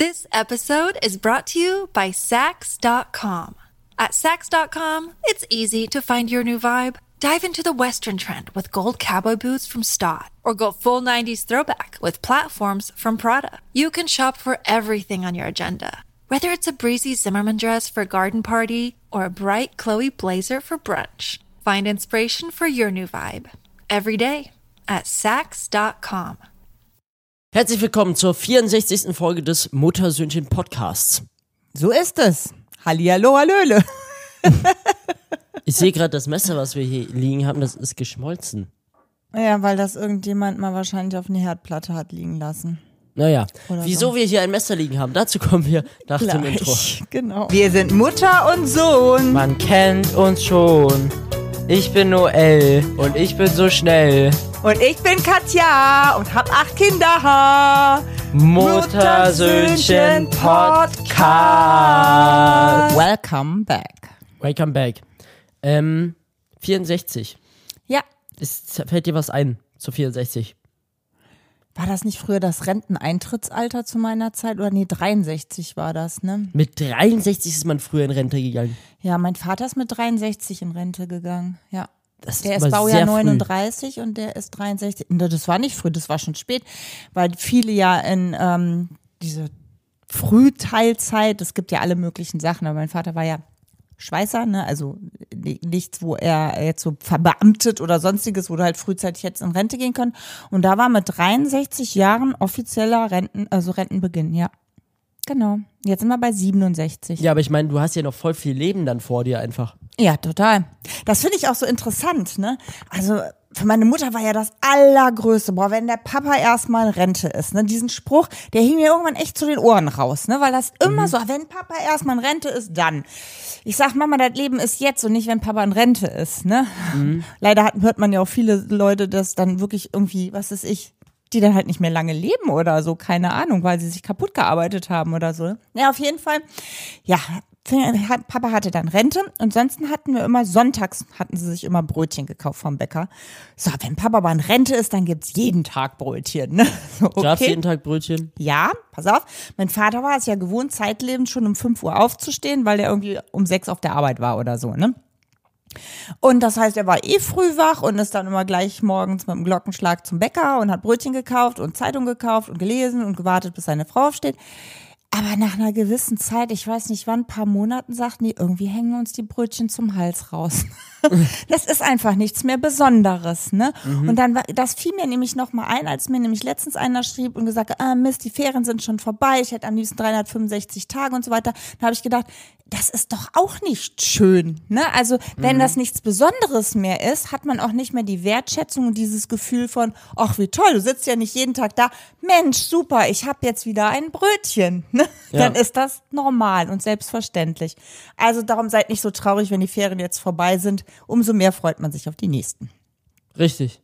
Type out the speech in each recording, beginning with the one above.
This episode is brought to you by Sax.com. At Sax.com, it's easy to find your new vibe. Dive into the Western trend with gold cowboy boots from Stott, or go full 90s throwback with platforms from Prada. You can shop for everything on your agenda, whether it's a breezy Zimmermann dress for a garden party or a bright Chloe blazer for brunch. Find inspiration for your new vibe every day at Sax.com. Herzlich willkommen zur 64. Folge des Muttersöhnchen-Podcasts. So ist es. Hallihallo, hallöle. Ich sehe gerade das Messer, was wir hier liegen haben, das ist geschmolzen. Ja, weil das irgendjemand mal wahrscheinlich auf eine Herdplatte hat liegen lassen. Naja, Oder wieso so. wir hier ein Messer liegen haben, dazu kommen wir nach dem Intro. Genau. Wir sind Mutter und Sohn. Man kennt uns schon. Ich bin Noel und ich bin so schnell. Und ich bin Katja und hab 8 Kinder. Muttersöhnchen Podcast. Welcome back. Welcome back. 64. Ja. Fällt dir was ein zu 64? War das nicht früher das Renteneintrittsalter zu meiner Zeit? Oder nee, 63 war das, ne? Mit 63 ist man früher in Rente gegangen. Ja, mein Vater ist mit 63 in Rente gegangen, ja. Das Der aber ist Baujahr sehr 39 und der ist 63. Das war nicht früh, das war schon spät, weil viele ja in diese Frühteilzeit, es gibt ja alle möglichen Sachen, aber mein Vater war ja Schweißer, ne? Also nichts, wo er jetzt so verbeamtet oder sonstiges, wo du halt frühzeitig jetzt in Rente gehen können. Und da war mit 63 Jahren offizieller Rentenbeginn, ja. Genau. Jetzt sind wir bei 67. Ja, aber ich meine, du hast ja noch voll viel Leben dann vor dir einfach. Ja, total. Das finde ich auch so interessant, ne? Also für meine Mutter war ja das Allergrößte, boah, wenn der Papa erstmal in Rente ist, ne? Diesen Spruch, der hing mir irgendwann echt zu den Ohren raus, ne? Weil das immer so, wenn Papa erstmal in Rente ist, dann. Ich sag, Mama, das Leben ist jetzt und nicht, wenn Papa in Rente ist, ne? Leider hört man ja auch viele Leute, dass dann wirklich irgendwie, was weiß ich, die dann halt nicht mehr lange leben oder so, keine Ahnung, weil sie sich kaputt gearbeitet haben oder so. Ja, auf jeden Fall, ja, Papa hatte dann Rente und sonst hatten wir immer, sonntags hatten sie sich immer Brötchen gekauft vom Bäcker. So, wenn Papa aber in Rente ist, dann gibt's jeden Tag Brötchen, ne? So, okay. Gab's jeden Tag Brötchen? Ja, pass auf, mein Vater war es ja gewohnt, zeitlebens schon um 5 Uhr aufzustehen, weil er irgendwie um 6 auf der Arbeit war oder so, ne? Und das heißt, er war früh wach und ist dann immer gleich morgens mit dem Glockenschlag zum Bäcker und hat Brötchen gekauft und Zeitung gekauft und gelesen und gewartet, bis seine Frau aufsteht. Aber nach einer gewissen Zeit, ich weiß nicht wann, ein paar Monaten, sagten die, irgendwie hängen uns die Brötchen zum Hals raus. Das ist einfach nichts mehr Besonderes, ne? Und dann, das fiel mir nämlich nochmal ein, als mir nämlich letztens einer schrieb und gesagt hat, Mist, die Ferien sind schon vorbei, ich hätte am liebsten 365 Tage und so weiter. Dann habe ich gedacht, das ist doch auch nicht schön, ne? Also, wenn das nichts Besonderes mehr ist, hat man auch nicht mehr die Wertschätzung und dieses Gefühl von, ach, wie toll, du sitzt ja nicht jeden Tag da. Mensch, super, ich habe jetzt wieder ein Brötchen, ne? Ja. Dann ist das normal und selbstverständlich. Also, darum seid nicht so traurig, wenn die Ferien jetzt vorbei sind. Umso mehr freut man sich auf die nächsten. Richtig.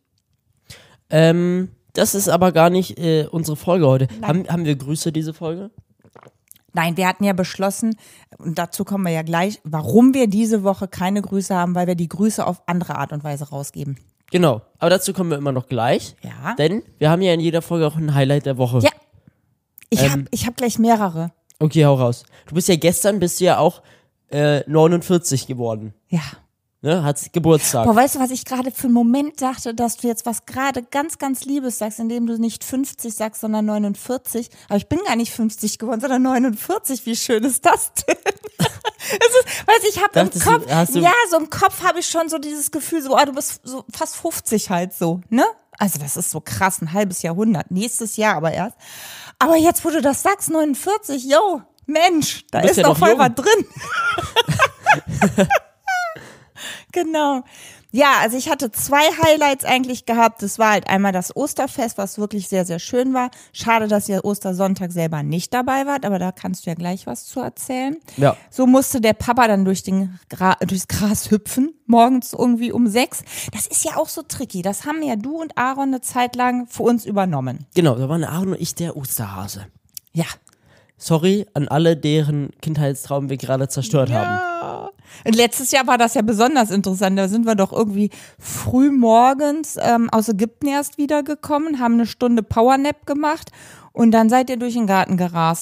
Das ist aber gar nicht unsere Folge heute. Haben wir Grüße, diese Folge? Nein, wir hatten ja beschlossen, und dazu kommen wir ja gleich, warum wir diese Woche keine Grüße haben, weil wir die Grüße auf andere Art und Weise rausgeben. Genau, aber dazu kommen wir immer noch gleich. Ja. Denn wir haben ja in jeder Folge auch ein Highlight der Woche. Ja, ich hab gleich mehrere. Okay, hau raus. Bist du ja auch 49 geworden. Ja. Ne? Hat Geburtstag. Boah, weißt du, was ich gerade für einen Moment dachte, dass du jetzt was gerade ganz, ganz Liebes sagst, indem du nicht 50 sagst, sondern 49. Aber ich bin gar nicht 50 geworden, sondern 49. Wie schön ist das denn? Ich habe im Kopf, so im Kopf habe ich schon so dieses Gefühl, so, du bist so fast 50 halt so, ne? Also das ist so krass, ein halbes Jahrhundert, nächstes Jahr aber erst. Aber jetzt, wo du das sagst, 49, yo, Mensch, da ist ja noch voll jung. was drin. Genau. Ja, also ich hatte 2 Highlights eigentlich gehabt. Das war halt einmal das Osterfest, was wirklich sehr, sehr schön war. Schade, dass ihr Ostersonntag selber nicht dabei wart, aber da kannst du ja gleich was zu erzählen. Ja. So musste der Papa dann durchs Gras hüpfen, morgens irgendwie um 6. Das ist ja auch so tricky. Das haben ja du und Aaron eine Zeit lang für uns übernommen. Genau, da waren Aaron und ich der Osterhase. Ja. Sorry an alle, deren Kindheitstraum wir gerade zerstört haben. Und letztes Jahr war das ja besonders interessant. Da sind wir doch irgendwie früh morgens aus Ägypten erst wiedergekommen, haben eine Stunde Powernap gemacht und dann seid ihr durch den Garten gerast.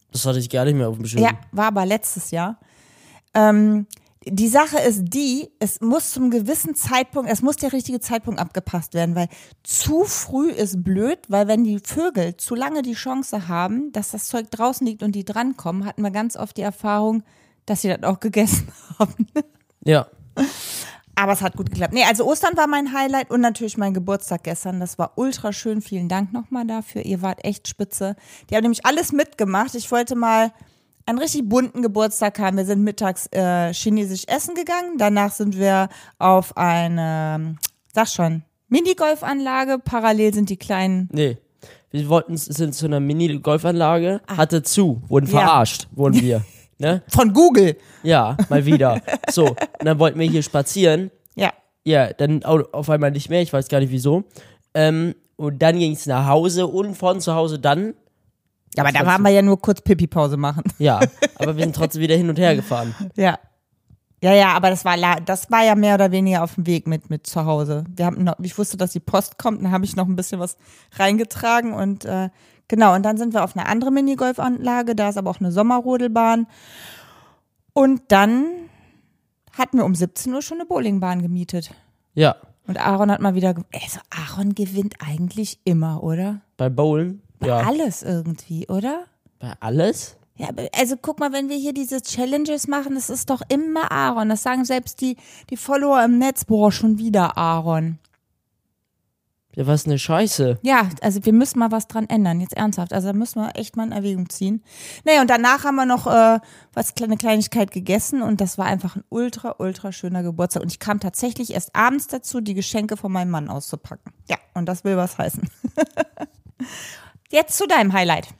Das hatte ich gar nicht mehr auf dem Schirm. Ja, war aber letztes Jahr. Die Sache ist die, es muss zum gewissen Zeitpunkt, es muss der richtige Zeitpunkt abgepasst werden, weil zu früh ist blöd, weil wenn die Vögel zu lange die Chance haben, dass das Zeug draußen liegt und die drankommen, hatten wir ganz oft die Erfahrung, dass sie das auch gegessen haben. Ja. Aber es hat gut geklappt. Nee, also Ostern war mein Highlight und natürlich mein Geburtstag gestern. Das war ultra schön. Vielen Dank nochmal dafür. Ihr wart echt spitze. Die haben nämlich alles mitgemacht. Ich wollte mal einen richtig bunten Geburtstag haben. Wir sind mittags chinesisch essen gegangen. Danach sind wir auf eine, Minigolfanlage. Parallel sind die kleinen. Nee. Wir sind zu einer Mini-Golfanlage, hatte zu, wurden verarscht, wurden wir. Ne? Von Google. Ja, mal wieder. So, und dann wollten wir hier spazieren. Ja. Ja, dann auf einmal nicht mehr, ich weiß gar nicht wieso. Und dann ging es nach Hause und von zu Hause dann. Ja, aber da waren wir ja nur kurz Pipi-Pause machen. Ja, aber wir sind trotzdem wieder hin und her gefahren. Ja. Ja, aber das war ja mehr oder weniger auf dem Weg mit zu Hause. Ich wusste, dass die Post kommt, dann habe ich noch ein bisschen was reingetragen und genau, und dann sind wir auf eine andere Minigolfanlage, da ist aber auch eine Sommerrodelbahn. Und dann hatten wir um 17 Uhr schon eine Bowlingbahn gemietet. Ja. Und Aaron hat mal wieder, Aaron gewinnt eigentlich immer, oder? Bei Bowlen? Bei alles irgendwie, oder? Bei alles? Ja, also guck mal, wenn wir hier diese Challenges machen, das ist doch immer Aaron. Das sagen selbst die Follower im Netz, boah, schon wieder Aaron. Ja, was eine Scheiße. Ja, also wir müssen mal was dran ändern, jetzt ernsthaft. Also da müssen wir echt mal in Erwägung ziehen. Naja, und danach haben wir noch eine Kleinigkeit gegessen und das war einfach ein ultra, ultra schöner Geburtstag. Und ich kam tatsächlich erst abends dazu, die Geschenke von meinem Mann auszupacken. Ja, und das will was heißen. Jetzt zu deinem Highlight.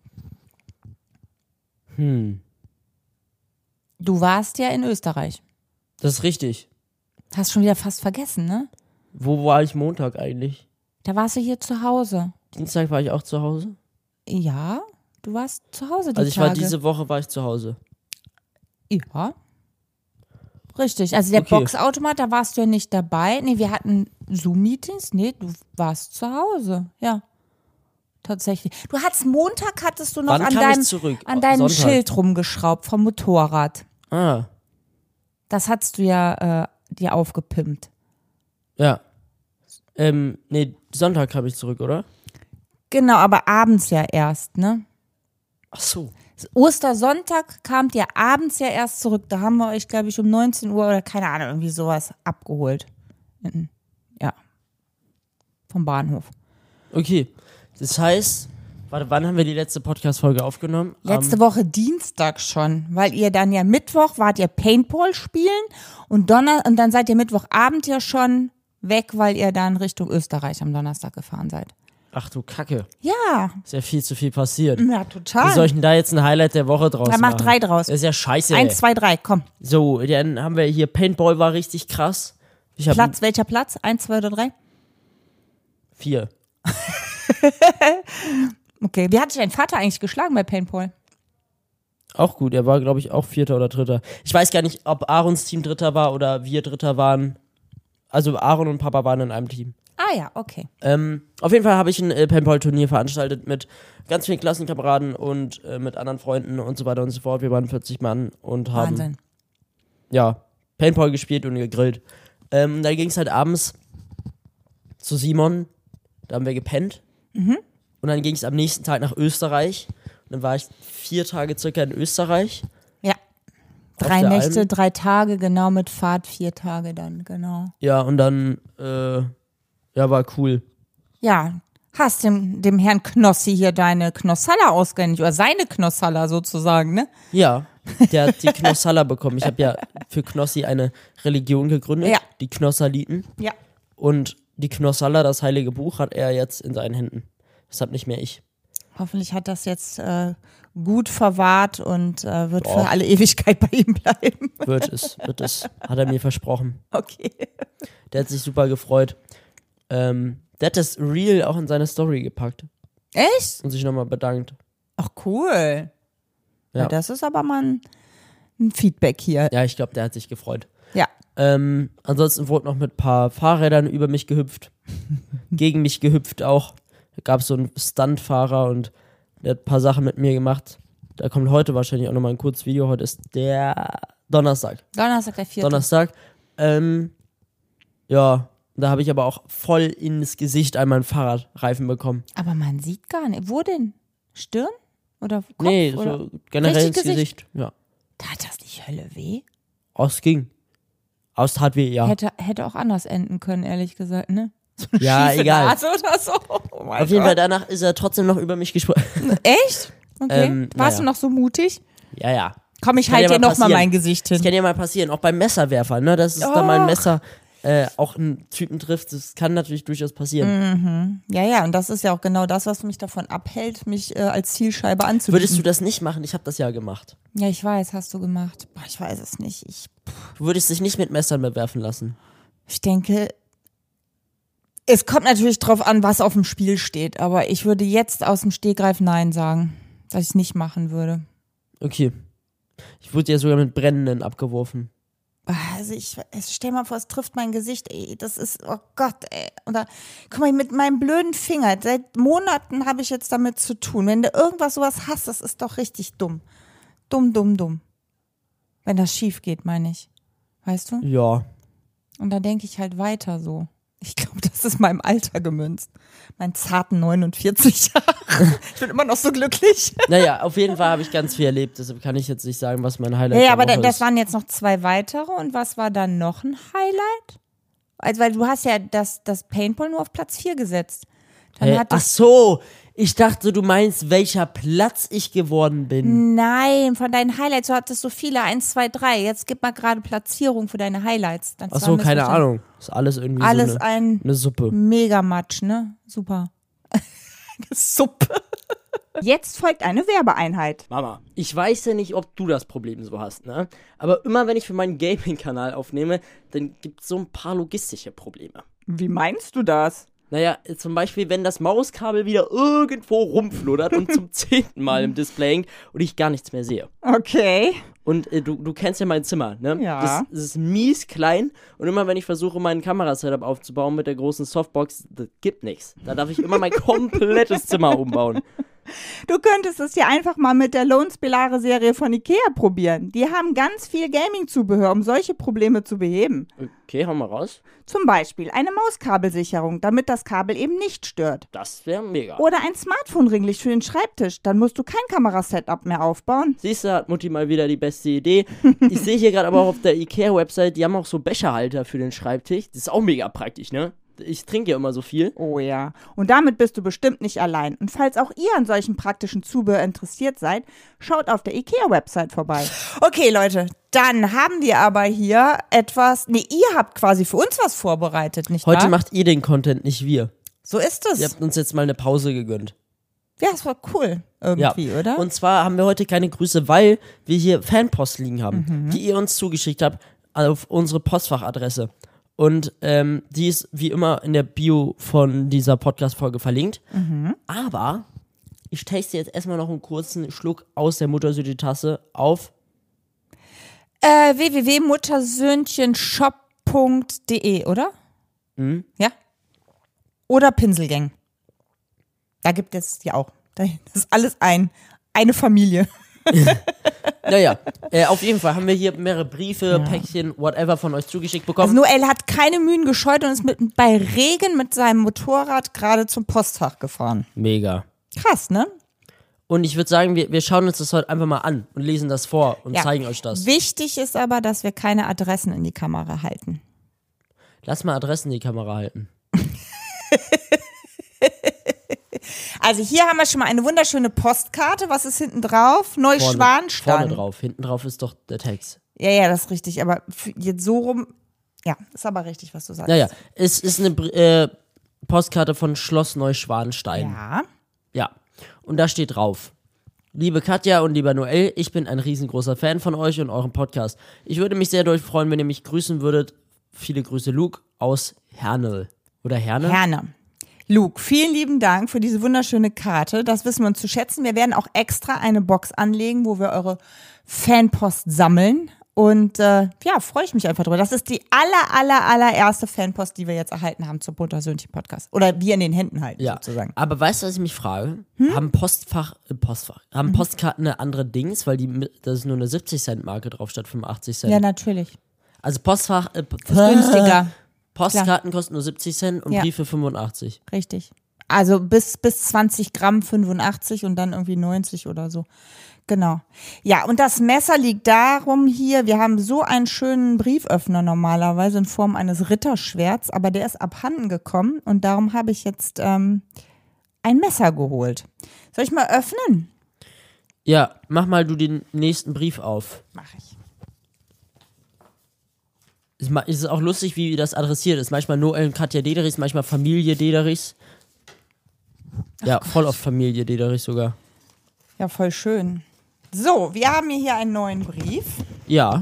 Du warst ja in Österreich. Das ist richtig. Hast schon wieder fast vergessen, ne? Wo war ich Montag eigentlich? Da warst du hier zu Hause. Dienstag war ich auch zu Hause? Ja, du warst zu Hause die Also ich Tage. war diese Woche war ich zu Hause. Ja. Richtig, also der Boxautomat, da warst du ja nicht dabei. Nee, wir hatten Zoom-Meetings. Nee, du warst zu Hause. Ja. Tatsächlich. Hattest du noch Wann an kam ich zurück? an deinem Sonntag. Schild rumgeschraubt vom Motorrad. Ah, Das hattest du ja dir aufgepimpt. ja. Nee, Sonntag kam ich zurück, oder? Genau, aber abends ja erst, ne? Ach so. Ostersonntag kamt ihr abends ja erst zurück. Da haben wir euch, glaube ich, um 19 Uhr oder keine Ahnung, irgendwie sowas abgeholt. Ja. Vom Bahnhof. Okay. Das heißt, warte, wann haben wir die letzte Podcast-Folge aufgenommen? Letzte Woche Dienstag schon, weil ihr dann ja Mittwoch wart ihr Paintball spielen und dann seid ihr Mittwochabend ja schon weg, weil ihr dann Richtung Österreich am Donnerstag gefahren seid. Ach du Kacke. Ja. Ist ja viel zu viel passiert. Ja, total. Wie soll ich denn da jetzt ein Highlight der Woche draus Dann machen? mach 3 draus. Das ist ja scheiße. 1, 2, 3, komm. So, dann haben wir hier Paintball war richtig krass. Welcher Platz? 1, 2 oder 3? 4. Okay, wie hat sich dein Vater eigentlich geschlagen bei Paintball? Auch gut, er war, glaube ich, auch 4. oder 3. Ich weiß gar nicht, ob Aarons Team 3. war oder wir 3. waren. Also Aaron und Papa waren in einem Team. Ah ja, okay. Auf jeden Fall habe ich ein Paintball-Turnier veranstaltet mit ganz vielen Klassenkameraden und mit anderen Freunden und so weiter und so fort. Wir waren 40 Mann und haben Wahnsinn. ja, Paintball gespielt und gegrillt. Da ging es halt abends zu Simon, da haben wir gepennt. Und dann ging es am nächsten Tag nach Österreich. Und dann war ich 4 Tage circa in Österreich. Ja. Auf 3 der Nächte, Alm. 3 Tage, genau, mit Fahrt 4 Tage dann, genau. Ja, und dann, ja, war cool. Ja, hast dem Herrn Knossi hier deine Knossalla ausgehändigt, oder seine Knossalla sozusagen, ne? Ja, der hat die Knossalla bekommen. Ich habe ja für Knossi eine Religion gegründet, Ja. die Knossaliten. Ja. Und die Knossalla, das heilige Buch, hat er jetzt in seinen Händen. Deshalb nicht mehr ich. Hoffentlich hat das jetzt gut verwahrt und wird Doch. für alle Ewigkeit bei ihm bleiben. Wird es, hat er mir versprochen. Okay. Der hat sich super gefreut. Der hat das Reel auch in seine Story gepackt Echt? und sich nochmal bedankt. Ach, cool. Ja, das ist aber mal ein Feedback hier. Ja, ich glaube, der hat sich gefreut. Ja. Ansonsten wurde noch mit ein paar Fahrrädern über mich gehüpft. Gegen mich gehüpft auch. Da gab es so einen Stuntfahrer und der hat ein paar Sachen mit mir gemacht. Da kommt heute wahrscheinlich auch nochmal ein kurzes Video. Heute ist der Donnerstag. Donnerstag, der 4. Donnerstag. Ja, da habe ich aber auch voll ins Gesicht einmal einen Fahrradreifen bekommen. Aber man sieht gar nicht. Wo denn? Stirn? Oder Kopf? Nee, oder? so generell ins Richtig Gesicht. Ja. Tat das nicht Hölle weh? Es ging. Aus tat weh, ja. Hätte auch anders enden können, ehrlich gesagt, ne? So eine Ja, schiefe egal. Nase oder so. Oh mein Auf jeden Fall, Gott. danach ist er trotzdem noch über mich gesprungen. Echt? Okay. Warst naja. du noch so mutig? Ja. Komm, ich Kann halte ja dir mal noch mal passieren. mein Gesicht hin. Das kann ja mal passieren, auch beim Messerwerfer, ne? Dass es dann mal ein Messer auch einen Typen trifft, das kann natürlich durchaus passieren. Ja, und das ist ja auch genau das, was mich davon abhält, mich als Zielscheibe anzubieten. Würdest du das nicht machen? Ich habe das ja gemacht. Ja, ich weiß, hast du gemacht. Boah, ich weiß es nicht. Du würdest dich nicht mit Messern bewerfen lassen. Ich denke, es kommt natürlich drauf an, was auf dem Spiel steht, aber ich würde jetzt aus dem Stegreif Nein sagen, dass ich es nicht machen würde. Okay. Ich wurde ja sogar mit Brennenden abgeworfen. Also stell mal vor, es trifft mein Gesicht, ey, das ist, oh Gott, ey. Oder, guck mal, mit meinem blöden Finger, seit Monaten habe ich jetzt damit zu tun. Wenn du irgendwas sowas hast, das ist doch richtig dumm. Dumm. Wenn das schief geht, meine ich. Weißt du? Ja. Und da denke ich halt weiter so. Ich glaube, das ist meinem Alter gemünzt. Meinen zarten 49 Jahren. Ich bin immer noch so glücklich. Naja, auf jeden Fall habe ich ganz viel erlebt, deshalb kann ich jetzt nicht sagen, was mein Highlight Ja, der aber Woche das ist. waren jetzt noch 2 weitere. Und was war dann noch ein Highlight? Also, weil du hast ja das Paintball nur auf Platz 4 gesetzt. Dann hat Ach das, so, ich dachte, du meinst, welcher Platz ich geworden bin. nein, von deinen Highlights, du hattest so viele, 1, 2, 3. Jetzt gib mal gerade Platzierung für deine Highlights. Dann Ach so, keine Ahnung. Ist alles irgendwie Alles so ein eine Suppe. Megamatsch, ne? Super. Suppe. Jetzt folgt eine Werbeeinheit. Mama, ich weiß ja nicht, ob du das Problem so hast, ne? Aber immer wenn ich für meinen Gaming-Kanal aufnehme, dann gibt es so ein paar logistische Probleme. Wie meinst du das? Naja, zum Beispiel, wenn das Mauskabel wieder irgendwo rumfluddert und zum 10. Mal im Display hängt und ich gar nichts mehr sehe. Okay. Und du kennst ja mein Zimmer, ne? Ja. Das ist mies klein und immer wenn ich versuche, mein Kamerasetup aufzubauen mit der großen Softbox, das gibt nichts. Da darf ich immer mein komplettes Zimmer umbauen. Du könntest es ja einfach mal mit der Lone Spelare-Serie von Ikea probieren. Die haben ganz viel Gaming-Zubehör, um solche Probleme zu beheben. Okay, hau mal raus. Zum Beispiel eine Mauskabelsicherung, damit das Kabel eben nicht stört. Das wäre mega. Oder ein Smartphone-Ringlicht für den Schreibtisch. Dann musst du kein Kamerasetup mehr aufbauen. Siehst du, hat Mutti mal wieder die beste Idee. Ich sehe hier gerade aber auch auf der Ikea-Website, die haben auch so Becherhalter für den Schreibtisch. Das ist auch mega praktisch, ne? Ich trinke ja immer so viel. Oh ja. Und damit bist du bestimmt nicht allein. Und falls auch ihr an solchen praktischen Zubehör interessiert seid, schaut auf der IKEA-Website vorbei. Okay, Leute, dann haben wir aber hier etwas. Nee, ihr habt quasi für uns was vorbereitet, nicht wahr? Heute macht ihr den Content, nicht wir. So ist es. Ihr habt uns jetzt mal eine Pause gegönnt. Ja, das war cool. Irgendwie, Ja. oder? Und zwar haben wir heute keine Grüße, weil wir hier Fanpost liegen haben, die ihr uns zugeschickt habt auf unsere Postfachadresse. Und die ist wie immer in der Bio von dieser Podcast-Folge verlinkt. Aber ich taste jetzt erstmal noch einen kurzen Schluck aus der Muttersöhnchen-Tasse auf. www.muttersöhnchenshop.de, oder? Ja. Oder Pinselgang. Da gibt es ja auch. Das ist alles eine Familie. Naja, auf jeden Fall haben wir hier mehrere Briefe, Päckchen, whatever von euch zugeschickt bekommen. Also Noel hat keine Mühen gescheut und ist bei Regen mit seinem Motorrad gerade zum Postfach gefahren. Mega. Krass, ne? Und ich würde sagen, wir schauen uns das heute einfach mal an und lesen das vor und Ja. zeigen euch das. Wichtig ist aber, dass wir keine Adressen in die Kamera halten. Lass mal Adressen in die Kamera halten. Also hier haben wir schon mal eine wunderschöne Postkarte. Was ist hinten drauf? Neuschwanstein. Vorne drauf. Hinten drauf ist doch der Text. Ja, das ist richtig. Aber jetzt so rum, ja, ist aber richtig, was du sagst. Naja, es ist eine Postkarte von Schloss Neuschwanstein. Ja. Ja. Und da steht drauf: Liebe Katja und lieber Noel, ich bin ein riesengroßer Fan von euch und eurem Podcast. Ich würde mich sehr doll freuen, wenn ihr mich grüßen würdet. Viele Grüße, Luke aus Hernel. Oder Herne? Herne. Luke, vielen lieben Dank für diese wunderschöne Karte. Das wissen wir uns zu schätzen. Wir werden auch extra eine Box anlegen, wo wir eure Fanpost sammeln Und freue ich mich einfach drüber. Das ist die allererste Fanpost, die wir jetzt erhalten haben zum Buttersöhnchen-Podcast. Oder wir in den Händen halten, sozusagen. Aber weißt du, was ich mich frage? Haben haben Postkarten eine andere Dings, weil da ist nur eine 70-Cent-Marke drauf statt 85 Cent. Ja, natürlich. Also Ist günstiger. Postkarten kosten nur 70 Cent und Briefe 85. Richtig. Also bis 20 Gramm 85 und dann irgendwie 90 oder so. Genau. Ja, und das Messer liegt darum hier, wir haben so einen schönen Brieföffner normalerweise in Form eines Ritterschwerts, aber der ist abhanden gekommen und darum habe ich jetzt ein Messer geholt. Soll ich mal öffnen? Ja, mach mal du den nächsten Brief auf. Mach ich. Es ist auch lustig, wie das adressiert ist. Manchmal Noel und Katja Dederichs, manchmal Familie Dederichs. Ja, voll auf Familie Dederichs sogar. Ja, voll schön. So, wir haben hier einen neuen Brief. Ja.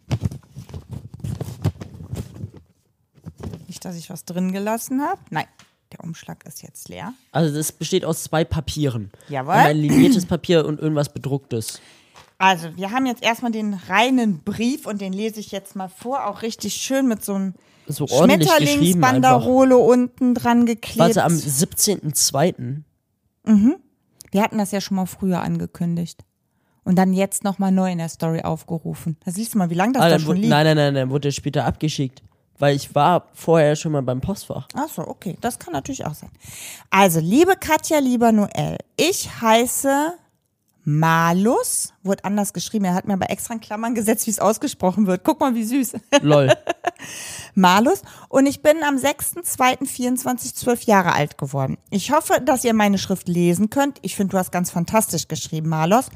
Nicht, dass ich was drin gelassen habe. Nein, der Umschlag ist jetzt leer. Also das besteht aus 2 Papieren. Jawohl. Einmal ein liniertes Papier und irgendwas bedrucktes. Also, wir haben jetzt erstmal den reinen Brief und den lese ich jetzt mal vor. Auch richtig schön mit so einem So ordentlich geschrieben einfach. Schmetterlingsbanderole unten dran geklebt. Warte, am 17.02. Wir hatten das ja schon mal früher angekündigt. Und dann jetzt nochmal neu in der Story aufgerufen. Da siehst du mal, wie lange das da schon liegt. Nein, dann wurde der später abgeschickt. Weil ich war vorher schon mal beim Postfach. Ach so, okay. Das kann natürlich auch sein. Also, liebe Katja, lieber Noel, ich heiße Malus. Wurde anders geschrieben. Er hat mir aber extra in Klammern gesetzt, wie es ausgesprochen wird. Guck mal, wie süß. Lol. Malus. Und ich bin am 6.2.24 12 Jahre alt geworden. Ich hoffe, dass ihr meine Schrift lesen könnt. Ich finde, du hast ganz fantastisch geschrieben, Malus.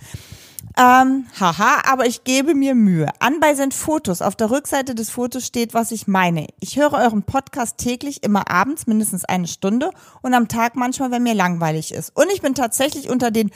Aber ich gebe mir Mühe. Anbei sind Fotos. Auf der Rückseite des Fotos steht, was ich meine. Ich höre euren Podcast täglich, immer abends, mindestens 1 Stunde und am Tag manchmal, wenn mir langweilig ist. Und ich bin tatsächlich unter den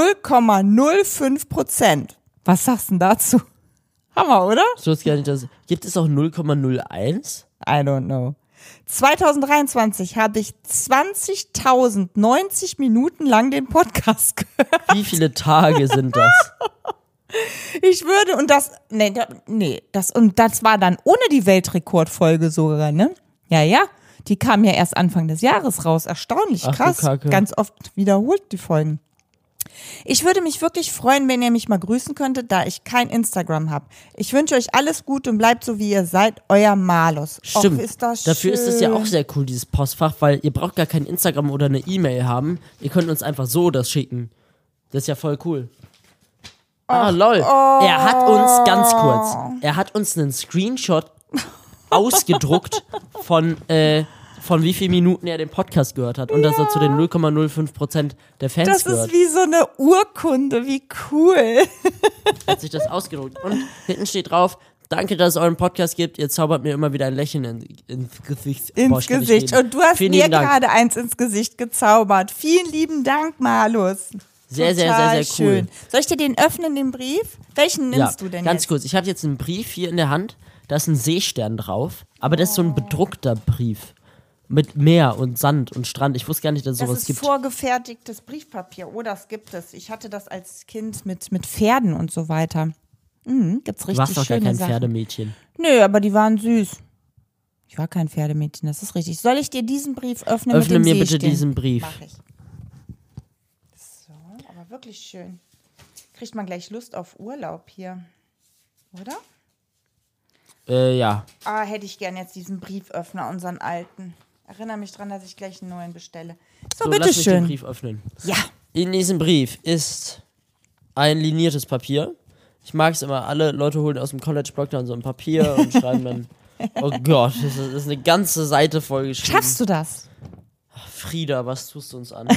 0,05%. Was sagst du denn dazu? Hammer, oder? So ist gar nicht das. Gibt es auch 0,01? I don't know. 2023 habe ich 20.090 Minuten lang den Podcast gehört. Wie viele Tage sind das? Ich würde, und das war dann ohne die Weltrekordfolge sogar, ne? Ja, die kam ja erst Anfang des Jahres raus. Erstaunlich Ach, du krass. Kacke. Ganz oft wiederholt die Folgen. Ich würde mich wirklich freuen, wenn ihr mich mal grüßen könntet, da ich kein Instagram habe. Ich wünsche euch alles Gute und bleibt so, wie ihr seid. Euer Malus. Stimmt. Och, ist das Dafür schön. ist es ja auch sehr cool, dieses Postfach, weil ihr braucht gar kein Instagram oder eine E-Mail haben. Ihr könnt uns einfach so das schicken. Das ist ja voll cool. Lol. Er hat uns, ganz kurz, einen Screenshot ausgedruckt von wie vielen Minuten er den Podcast gehört hat und dass er zu den 0,05% der Fans Das gehört. ist wie so eine Urkunde, wie cool. Hat sich das ausgedruckt. Und hinten steht drauf, danke, dass es euren Podcast gibt. Ihr zaubert mir immer wieder ein Lächeln ins Gesicht. Ins Gesicht. Und du hast Vielen mir lieben Dank. gerade eins ins Gesicht gezaubert. Vielen lieben Dank, Malus. Sehr, sehr, Total sehr, sehr cool. schön. Soll ich dir den öffnen, den Brief? Welchen nimmst du denn ganz jetzt? kurz. Ich habe jetzt einen Brief hier in der Hand. Da ist ein Seestern drauf. Aber das ist so ein bedruckter Brief. Mit Meer und Sand und Strand. Ich wusste gar nicht, dass es Das sowas ist gibt. vorgefertigtes Briefpapier. Oh, das gibt es. Ich hatte das als Kind mit Pferden und so weiter. Gibt's Du richtig warst doch gar schöne kein Sachen. Pferdemädchen. Nö, aber die waren süß. Ich war kein Pferdemädchen, das ist richtig. Soll ich dir diesen Brief öffnen mit Öffne dem mir bitte Seestern? diesen Brief. Mach ich. So, aber wirklich schön. Kriegt man gleich Lust auf Urlaub hier. Oder? Ja. Hätte ich gern jetzt diesen Brieföffner, unseren alten. Erinnere mich dran, dass ich gleich einen neuen bestelle. So, So, lass mich den bitteschön. Brief öffnen. Ja. In diesem Brief ist ein liniertes Papier. Ich mag es immer, alle Leute holen aus dem College-Block dann so ein Papier und schreiben dann, oh Gott, das ist eine ganze Seite vollgeschrieben. Schaffst du das? Frieda, was tust du uns an? So.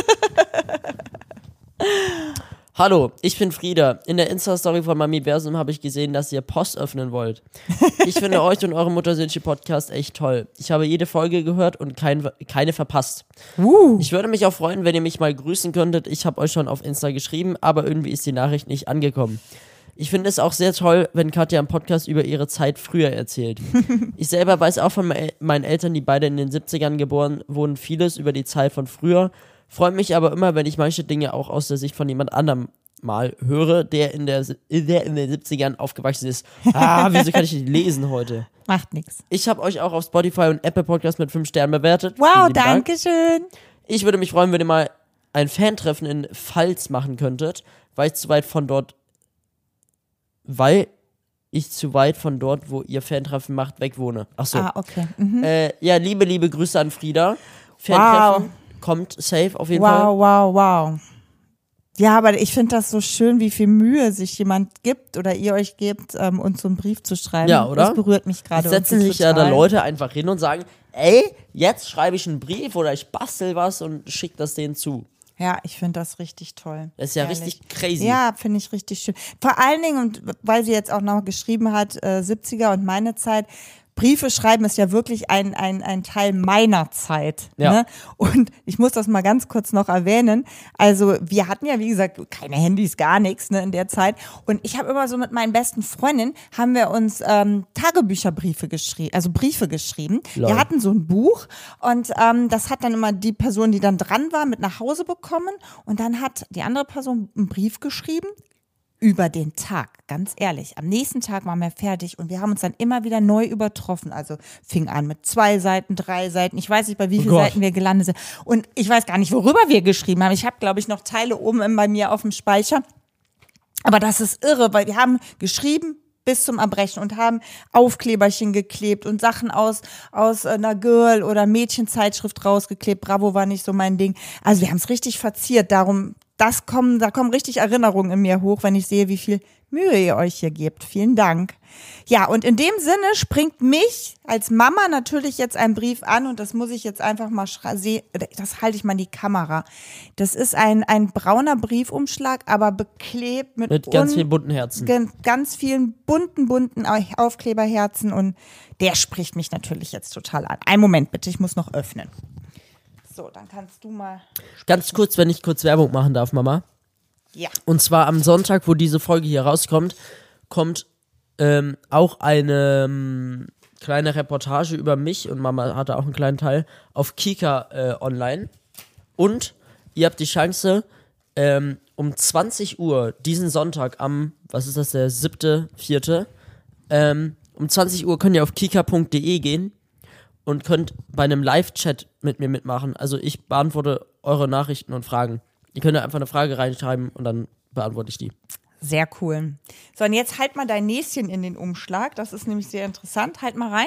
Hallo, ich bin Frieda. In der Insta-Story von Mamiversum habe ich gesehen, dass ihr Post öffnen wollt. Ich finde euch und eure Muttersöhnchen-Podcast echt toll. Ich habe jede Folge gehört und keine verpasst. Ich würde mich auch freuen, wenn ihr mich mal grüßen könntet. Ich habe euch schon auf Insta geschrieben, aber irgendwie ist die Nachricht nicht angekommen. Ich finde es auch sehr toll, wenn Katja im Podcast über ihre Zeit früher erzählt. Ich selber weiß auch von meinen Eltern, die beide in den 70ern geboren wurden, vieles über die Zeit von früher. Freue mich aber immer, wenn ich manche Dinge auch aus der Sicht von jemand anderem mal höre, der in den 70ern aufgewachsen ist. Wieso kann ich nicht lesen heute? Macht nix. Ich habe euch auch auf Spotify und Apple Podcast mit 5 Sternen bewertet. Wow, Vielen lieben Dank. danke schön. Ich würde mich freuen, wenn ihr mal ein Fantreffen in Pfalz machen könntet, weil ich zu weit von dort, wo ihr Fantreffen macht, wegwohne. Achso. Okay. Ja, liebe Grüße an Frieda. Fantreffen kommt safe auf jeden Fall. Wow. Ja, aber ich finde das so schön, wie viel Mühe sich jemand gibt oder ihr euch gebt, uns so einen Brief zu schreiben. Ja, oder? Das berührt mich gerade. Jetzt setzen sich ja da Leute einfach hin und sagen, ey, jetzt schreibe ich einen Brief oder ich bastel was und schicke das denen zu. Ja, ich finde das richtig toll. Das ist ja Ehrlich. richtig crazy. Ja, finde ich richtig schön. Vor allen Dingen, und weil sie jetzt auch noch geschrieben hat, 70er und meine Zeit, Briefe schreiben ist ja wirklich ein Teil meiner Zeit. Ja. Ne? Und ich muss das mal ganz kurz noch erwähnen. Also wir hatten ja, wie gesagt, keine Handys, gar nichts, ne, in der Zeit. Und ich habe immer so mit meinen besten Freundinnen, haben wir uns Tagebücherbriefe geschrieben, also Briefe geschrieben. Lol. Wir hatten so ein Buch und das hat dann immer die Person, die dann dran war, mit nach Hause bekommen. Und dann hat die andere Person einen Brief geschrieben. Über den Tag, ganz ehrlich. Am nächsten Tag waren wir fertig und wir haben uns dann immer wieder neu übertroffen. Also fing an mit 2 Seiten, 3 Seiten. Ich weiß nicht, bei wie vielen Seiten wir gelandet sind. Und ich weiß gar nicht, worüber wir geschrieben haben. Ich habe, glaube ich, noch Teile oben bei mir auf dem Speicher. Aber das ist irre, weil wir haben geschrieben bis zum Erbrechen und haben Aufkleberchen geklebt und Sachen aus einer Girl- oder Mädchenzeitschrift rausgeklebt. Bravo war nicht so mein Ding. Also wir haben es richtig verziert. Darum, da kommen richtig Erinnerungen in mir hoch, wenn ich sehe, wie viel Mühe ihr euch hier gebt. Vielen Dank. Ja, und in dem Sinne springt mich als Mama natürlich jetzt ein Brief an und das muss ich jetzt einfach mal sehen. Das halte ich mal in die Kamera. Das ist ein brauner Briefumschlag, aber beklebt mit ganz vielen bunten Herzen. Ganz vielen bunten Aufkleberherzen und der spricht mich natürlich jetzt total an. Einen Moment bitte, ich muss noch öffnen. So, dann kannst du mal. Ganz kurz, wenn ich kurz Werbung machen darf, Mama. Ja. Und zwar am Sonntag, wo diese Folge hier rauskommt, kommt auch eine kleine Reportage über mich und Mama hatte auch einen kleinen Teil auf Kika online. Und ihr habt die Chance, um 20 Uhr diesen Sonntag am, was ist das, der 7.4., um 20 Uhr könnt ihr auf kika.de gehen und könnt bei einem Live-Chat mit mir mitmachen. Also ich beantworte eure Nachrichten und Fragen. Ihr könnt einfach eine Frage reinschreiben und dann beantworte ich die. Sehr cool. So, und jetzt halt mal dein Näschen in den Umschlag. Das ist nämlich sehr interessant. Halt mal rein.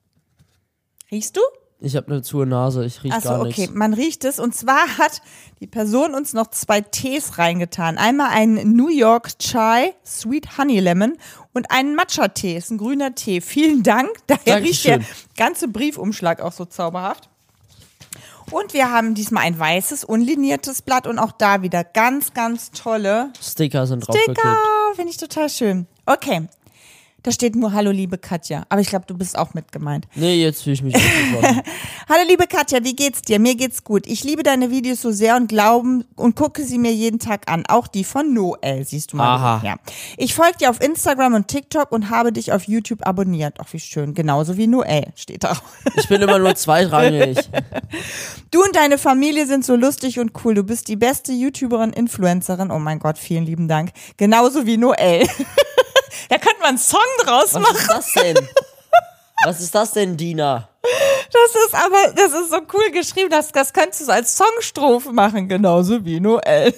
Riechst du? Ich habe eine zu Nase, ich rieche gar nichts. Okay, man riecht es. Und zwar hat die Person uns noch 2 Tees reingetan. Einmal einen New York Chai Sweet Honey Lemon und einen Matcha-Tee. Ist ein grüner Tee. Vielen Dank. Daher riecht der ganze Briefumschlag auch so zauberhaft. Und wir haben diesmal ein weißes, unliniertes Blatt und auch da wieder ganz, ganz tolle Sticker sind draufgeklebt. Finde ich total schön. Okay. Da steht nur Hallo liebe Katja, aber ich glaube, du bist auch mit gemeint. Nee, jetzt fühle ich mich nicht geworden. Hallo liebe Katja, wie geht's dir? Mir geht's gut. Ich liebe deine Videos so sehr und gucke sie mir jeden Tag an. Auch die von Noel, siehst du mal. Aha. Ja. Ich folge dir auf Instagram und TikTok und habe dich auf YouTube abonniert. Ach, wie schön. Genauso wie Noel steht da. Ich bin immer nur zweitrangig. Du und deine Familie sind so lustig und cool. Du bist die beste YouTuberin, Influencerin. Oh mein Gott, vielen lieben Dank. Genauso wie Noel. Da könnte man einen Song draus machen. Was ist das denn? Was ist das denn, Dina? Das ist so cool geschrieben, das könntest du so als Songstrophe machen, genauso wie Noel.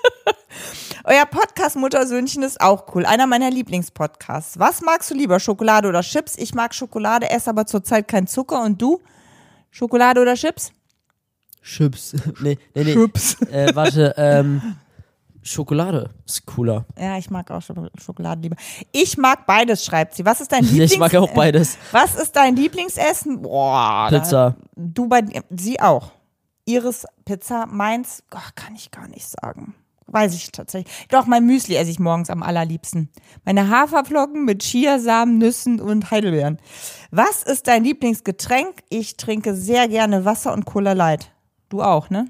Euer Podcast Muttersöhnchen ist auch cool, einer meiner Lieblingspodcasts. Was magst du lieber, Schokolade oder Chips? Ich mag Schokolade, esse aber zurzeit kein Zucker. Und du? Schokolade oder Chips? Chips. Nee. Chips. Warte, Schokolade ist cooler. Ja, ich mag auch Schokolade lieber. Ich mag beides, schreibt sie. Was ist dein Lieblings... Ich mag auch beides. Was ist dein Lieblingsessen? Boah. Pizza. Sie auch. Ihres Pizza, meins, kann ich gar nicht sagen. Weiß ich tatsächlich. Doch, mein Müsli esse ich morgens am allerliebsten. Meine Haferflocken mit Chiasamen, Nüssen und Heidelbeeren. Was ist dein Lieblingsgetränk? Ich trinke sehr gerne Wasser und Cola Light. Du auch, ne?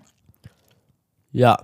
Ja.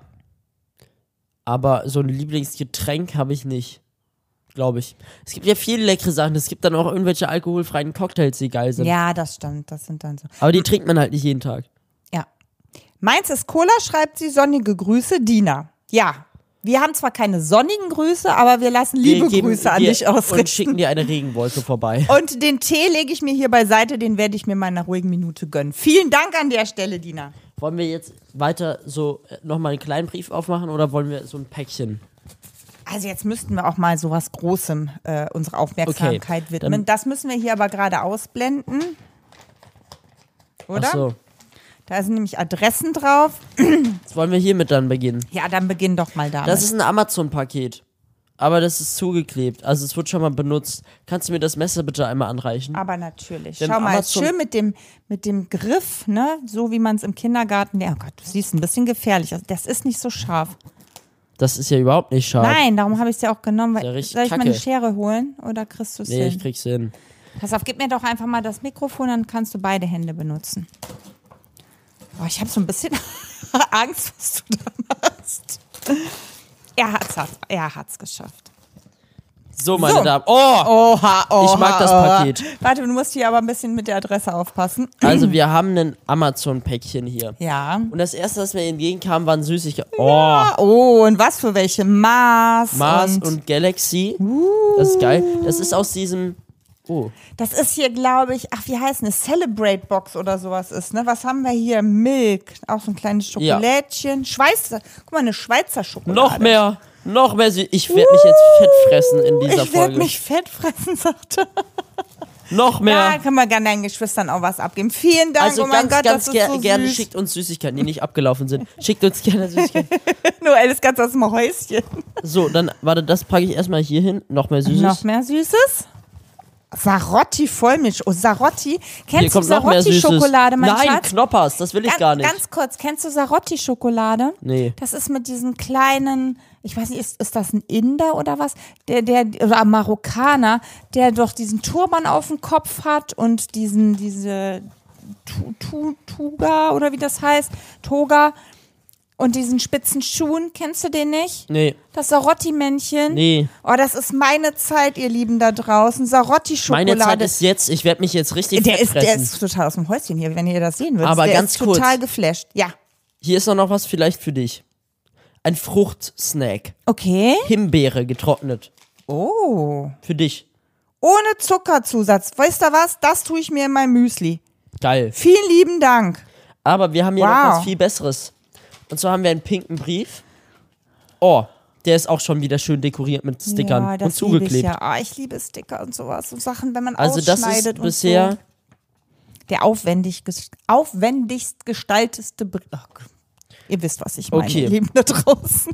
Aber so ein Lieblingsgetränk habe ich nicht. Glaube ich. Es gibt ja viele leckere Sachen. Es gibt dann auch irgendwelche alkoholfreien Cocktails, die geil sind. Ja, das stimmt. Das sind dann so. Aber die trinkt man halt nicht jeden Tag. Ja. Meins ist Cola, schreibt sie. Sonnige Grüße, Dina. Ja. Wir haben zwar keine sonnigen Grüße, aber wir lassen liebe Grüße an dich ausrichten. Und schicken dir eine Regenwolke vorbei. Und den Tee lege ich mir hier beiseite, den werde ich mir mal in einer ruhigen Minute gönnen. Vielen Dank an der Stelle, Dina. Wollen wir jetzt weiter so nochmal einen kleinen Brief aufmachen oder wollen wir so ein Päckchen? Also jetzt müssten wir auch mal sowas Großem unsere Aufmerksamkeit widmen. Das müssen wir hier aber gerade ausblenden. Oder? Ach so. Da sind nämlich Adressen drauf. Jetzt wollen wir hiermit dann beginnen. Ja, dann beginn doch mal damit. Das ist ein Amazon-Paket. Aber das ist zugeklebt. Also es wird schon mal benutzt. Kannst du mir das Messer bitte einmal anreichen? Aber natürlich. Denn Schau mal, Amazon- schön mit dem Griff, ne? So wie man es im Kindergarten. Ja, oh Gott, du siehst ein bisschen gefährlich aus. Das ist nicht so scharf. Das ist ja überhaupt nicht scharf. Nein, darum habe ich es ja auch genommen. Ja, richtig Soll ich mal kacke. eine Schere holen oder kriegst du es Nee, ich hin? krieg's hin. Pass auf, gib mir doch einfach mal das Mikrofon, dann kannst du beide Hände benutzen. Oh, ich habe so ein bisschen Angst, was du da machst. Er hat's geschafft. So, meine So. Damen. Oh! Oha. Ich mag das Paket. Warte, du musst hier aber ein bisschen mit der Adresse aufpassen. Also wir haben ein Amazon-Päckchen hier. Ja. Und das erste, was mir entgegenkam, waren Süßigkeiten. Oh! Oh, und was für welche? Mars Und Galaxy. Das ist geil. Das ist aus diesem... Oh. Das ist hier, glaube ich, wie heißt eine Celebrate Box oder sowas ist, ne? Was haben wir hier? Milk, auch so ein kleines Schokolädchen. Guck mal, eine Schweizer Schokolade. Noch mehr süß. Ich werde mich jetzt fett fressen in dieser Ich werde Folge. mich fett fressen, sagte. Noch mehr. Ja, kann man gerne deinen Geschwistern auch was abgeben. Vielen Dank, Also oh mein Gott, ganz das ist so gerne süß. schickt uns Süßigkeiten, die nicht abgelaufen sind. Schickt uns gerne Süßigkeiten. Noel ist ganz aus dem Häuschen. So, dann, warte, das packe ich erstmal hier hin. Noch mehr Süßes. Noch mehr Süßes? Sarotti Vollmilch. Oh, Sarotti. Hier Kennst du kommt noch mehr Süßes. Sarotti-Schokolade, mein Nein, Schatz? Knoppers, das will ich gar nicht. Ganz kurz, kennst du Sarotti-Schokolade? Nee. Das ist mit diesen kleinen, ich weiß nicht, ist das ein Inder oder was? Oder ein Marokkaner, der doch diesen Turban auf dem Kopf hat und diese Tuga oder wie das heißt, Toga und diesen spitzen Schuhen. Kennst du den nicht? Nee, Das Sarotti-Männchen? nee. Oh, das ist meine Zeit, ihr Lieben da draußen. Sarotti-Schokolade. Meine Zeit ist jetzt. Ich werde mich jetzt richtig der fett ist fressen. total aus dem Häuschen hier, wenn ihr das sehen würdet. Aber der ganz ist kurz. total geflasht. Ja. Hier ist noch was vielleicht für dich. Ein Fruchtsnack. Okay. Himbeere getrocknet. Oh. Für dich. Ohne Zuckerzusatz. Weißt du was? Das tue ich mir in mein Müsli. Geil. Vielen lieben Dank. Aber wir haben hier noch Wow. was viel Besseres. Und zwar haben wir einen pinken Brief. Oh, der ist auch schon wieder schön dekoriert mit Stickern Ja, das und zugeklebt. liebe ich ja. Ich liebe Sticker und sowas. Und Sachen, wenn man Also das ausschneidet ist bisher und so. Der aufwendigst gestalteste Brief. Ihr wisst, was ich meine, Okay. ihr Lieben da draußen.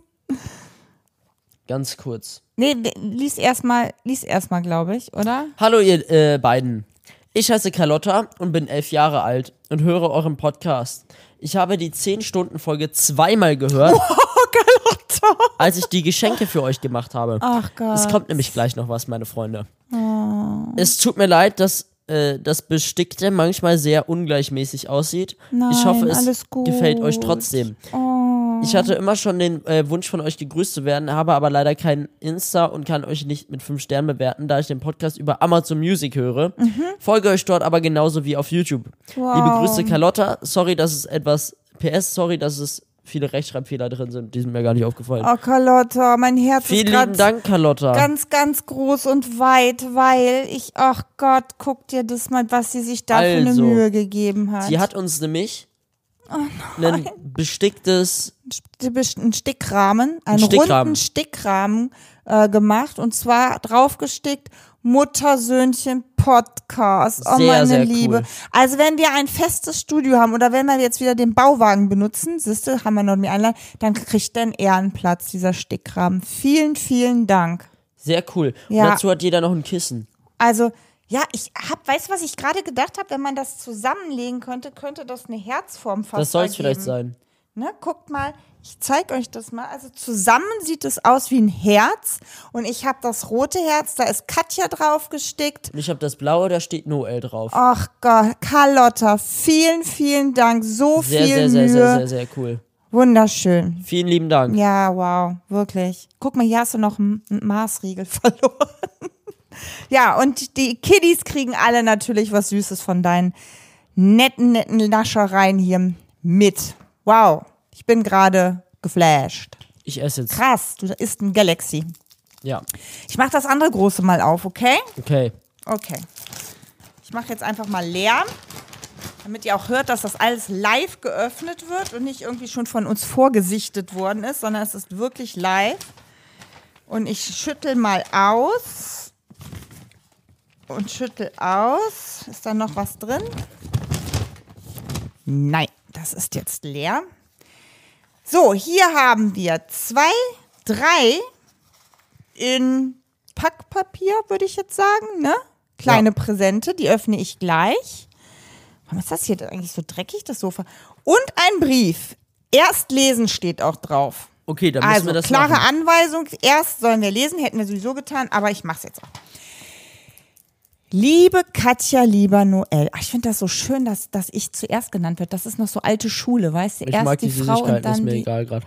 ganz kurz. Nee, lies erstmal, glaube ich, oder? Hallo ihr beiden. Ich heiße Carlotta und bin 11 Jahre alt und höre euren Podcast. Ich habe die 10-Stunden-Folge zweimal gehört, Carlotta. als ich die Geschenke für euch gemacht habe. Ach Gott. Es kommt nämlich gleich noch was, meine Freunde. Es tut mir leid, dass das Bestickte manchmal sehr ungleichmäßig aussieht. Ich hoffe, es alles gut. gefällt euch trotzdem. Ich hatte immer schon den Wunsch von euch gegrüßt zu werden, habe aber leider kein Insta und kann euch nicht mit 5 Sternen bewerten, da ich den Podcast über Amazon Music höre. Folge euch dort aber genauso wie auf YouTube. Wow. Liebe Grüße, Carlotta. Sorry, dass es viele Rechtschreibfehler drin sind. Die sind mir gar nicht aufgefallen. Oh, Carlotta, mein Herz Vielen ist lieben gerade Dank, Carlotta. ganz, ganz groß und weit, weil ach Gott, guck dir das mal, was sie sich da für eine Also, Mühe gegeben hat. Sie hat uns nämlich ein besticktes einen Stickrahmen, einen Stickrahmen. runden Stickrahmen gemacht und zwar draufgestickt Mutter-Söhnchen Podcast. Oh, Sehr, meine sehr Liebe. cool. Also wenn wir ein festes Studio haben oder wenn wir jetzt wieder den Bauwagen benutzen, siehste, haben wir noch nie einladen, dann kriegt der einen Ehrenplatz, dieser Stickrahmen. Vielen, vielen Dank. Sehr cool. Ja. Und dazu hat jeder noch ein Kissen. Also, ja, weißt du, was ich gerade gedacht habe? Wenn man das zusammenlegen könnte, könnte das eine Herzform fast Das soll es ergeben. vielleicht sein. Ne, guckt mal, ich zeige euch das mal. Also zusammen sieht es aus wie ein Herz und ich habe das rote Herz, da ist Katja drauf gestickt. Und ich habe das blaue, da steht Noel drauf. Ach Gott, Carlotta, vielen, vielen Dank. So Sehr, viel sehr, Mühe. sehr, sehr, sehr, sehr cool. Wunderschön. Vielen lieben Dank. Ja, wow, wirklich. Guck mal, hier hast du noch einen Maßriegel verloren. Ja, und die Kiddies kriegen alle natürlich was Süßes von deinen netten Naschereien hier mit. Wow, ich bin gerade geflasht. Ich esse jetzt. Krass, du isst ein Galaxy. Ja. Ich mache das andere große mal auf, okay? Okay. Okay. Ich mache jetzt einfach mal leer, damit ihr auch hört, dass das alles live geöffnet wird und nicht irgendwie schon von uns vorgesichtet worden ist, sondern es ist wirklich live. Und ich schüttel mal aus. Und schüttel aus. Ist da noch was drin? Nein, das ist jetzt leer. So, hier haben wir 2, 3 in Packpapier, würde ich jetzt sagen, ne? Kleine Präsente, die öffne ich gleich. Warum ist das hier eigentlich so dreckig, das Sofa? Und ein Brief. Erst lesen steht auch drauf. Okay, dann müssen Also, wir das klare machen. Anweisung. Erst sollen wir lesen, hätten wir sowieso getan, aber ich mache es jetzt auch. Liebe Katja, lieber Noel. Ach, ich finde das so schön, dass ich zuerst genannt wird. Das ist noch so alte Schule, weißt du? Ich Erst mag die die Frau und Süßigkeiten, ist dann mir die, egal gerade.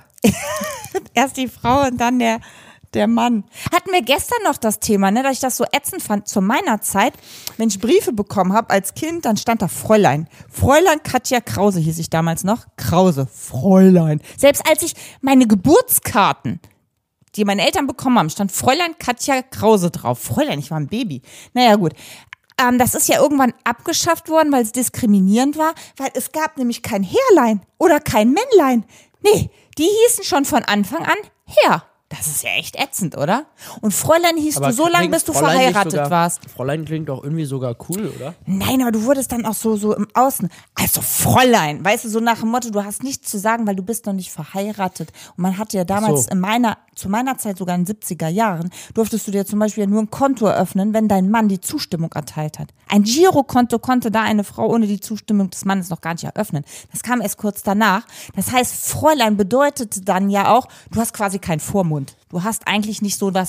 erst die Frau und dann der Mann. Hatten wir gestern noch das Thema, ne, dass ich das so ätzend fand. Zu meiner Zeit, wenn ich Briefe bekommen habe als Kind, dann stand da Fräulein. Fräulein Katja Krause hieß ich damals noch. Krause, Fräulein. Selbst als ich meine Geburtskarten, die meine Eltern bekommen haben, stand Fräulein Katja Krause drauf. Fräulein, ich war ein Baby. Naja, gut. Das ist ja irgendwann abgeschafft worden, weil es diskriminierend war, weil es gab nämlich kein Herrlein oder kein Männlein. Nee, die hießen schon von Anfang an Herr. Das ist ja echt ätzend, oder? Und Fräulein hieß Aber du so lange, klingt bis du Fräulein nicht verheiratet sogar, warst. Fräulein klingt doch irgendwie sogar cool, oder? Nein, aber du wurdest dann auch so im Außen. Also Fräulein, weißt du, so nach dem Motto, du hast nichts zu sagen, weil du bist noch nicht verheiratet. Und man hatte ja damals So. zu meiner Zeit, sogar in den 70er Jahren, durftest du dir zum Beispiel nur ein Konto eröffnen, wenn dein Mann die Zustimmung erteilt hat. Ein Girokonto konnte da eine Frau ohne die Zustimmung des Mannes noch gar nicht eröffnen. Das kam erst kurz danach. Das heißt, Fräulein bedeutete dann ja auch, du hast quasi keinen Vormund. Du hast eigentlich nicht so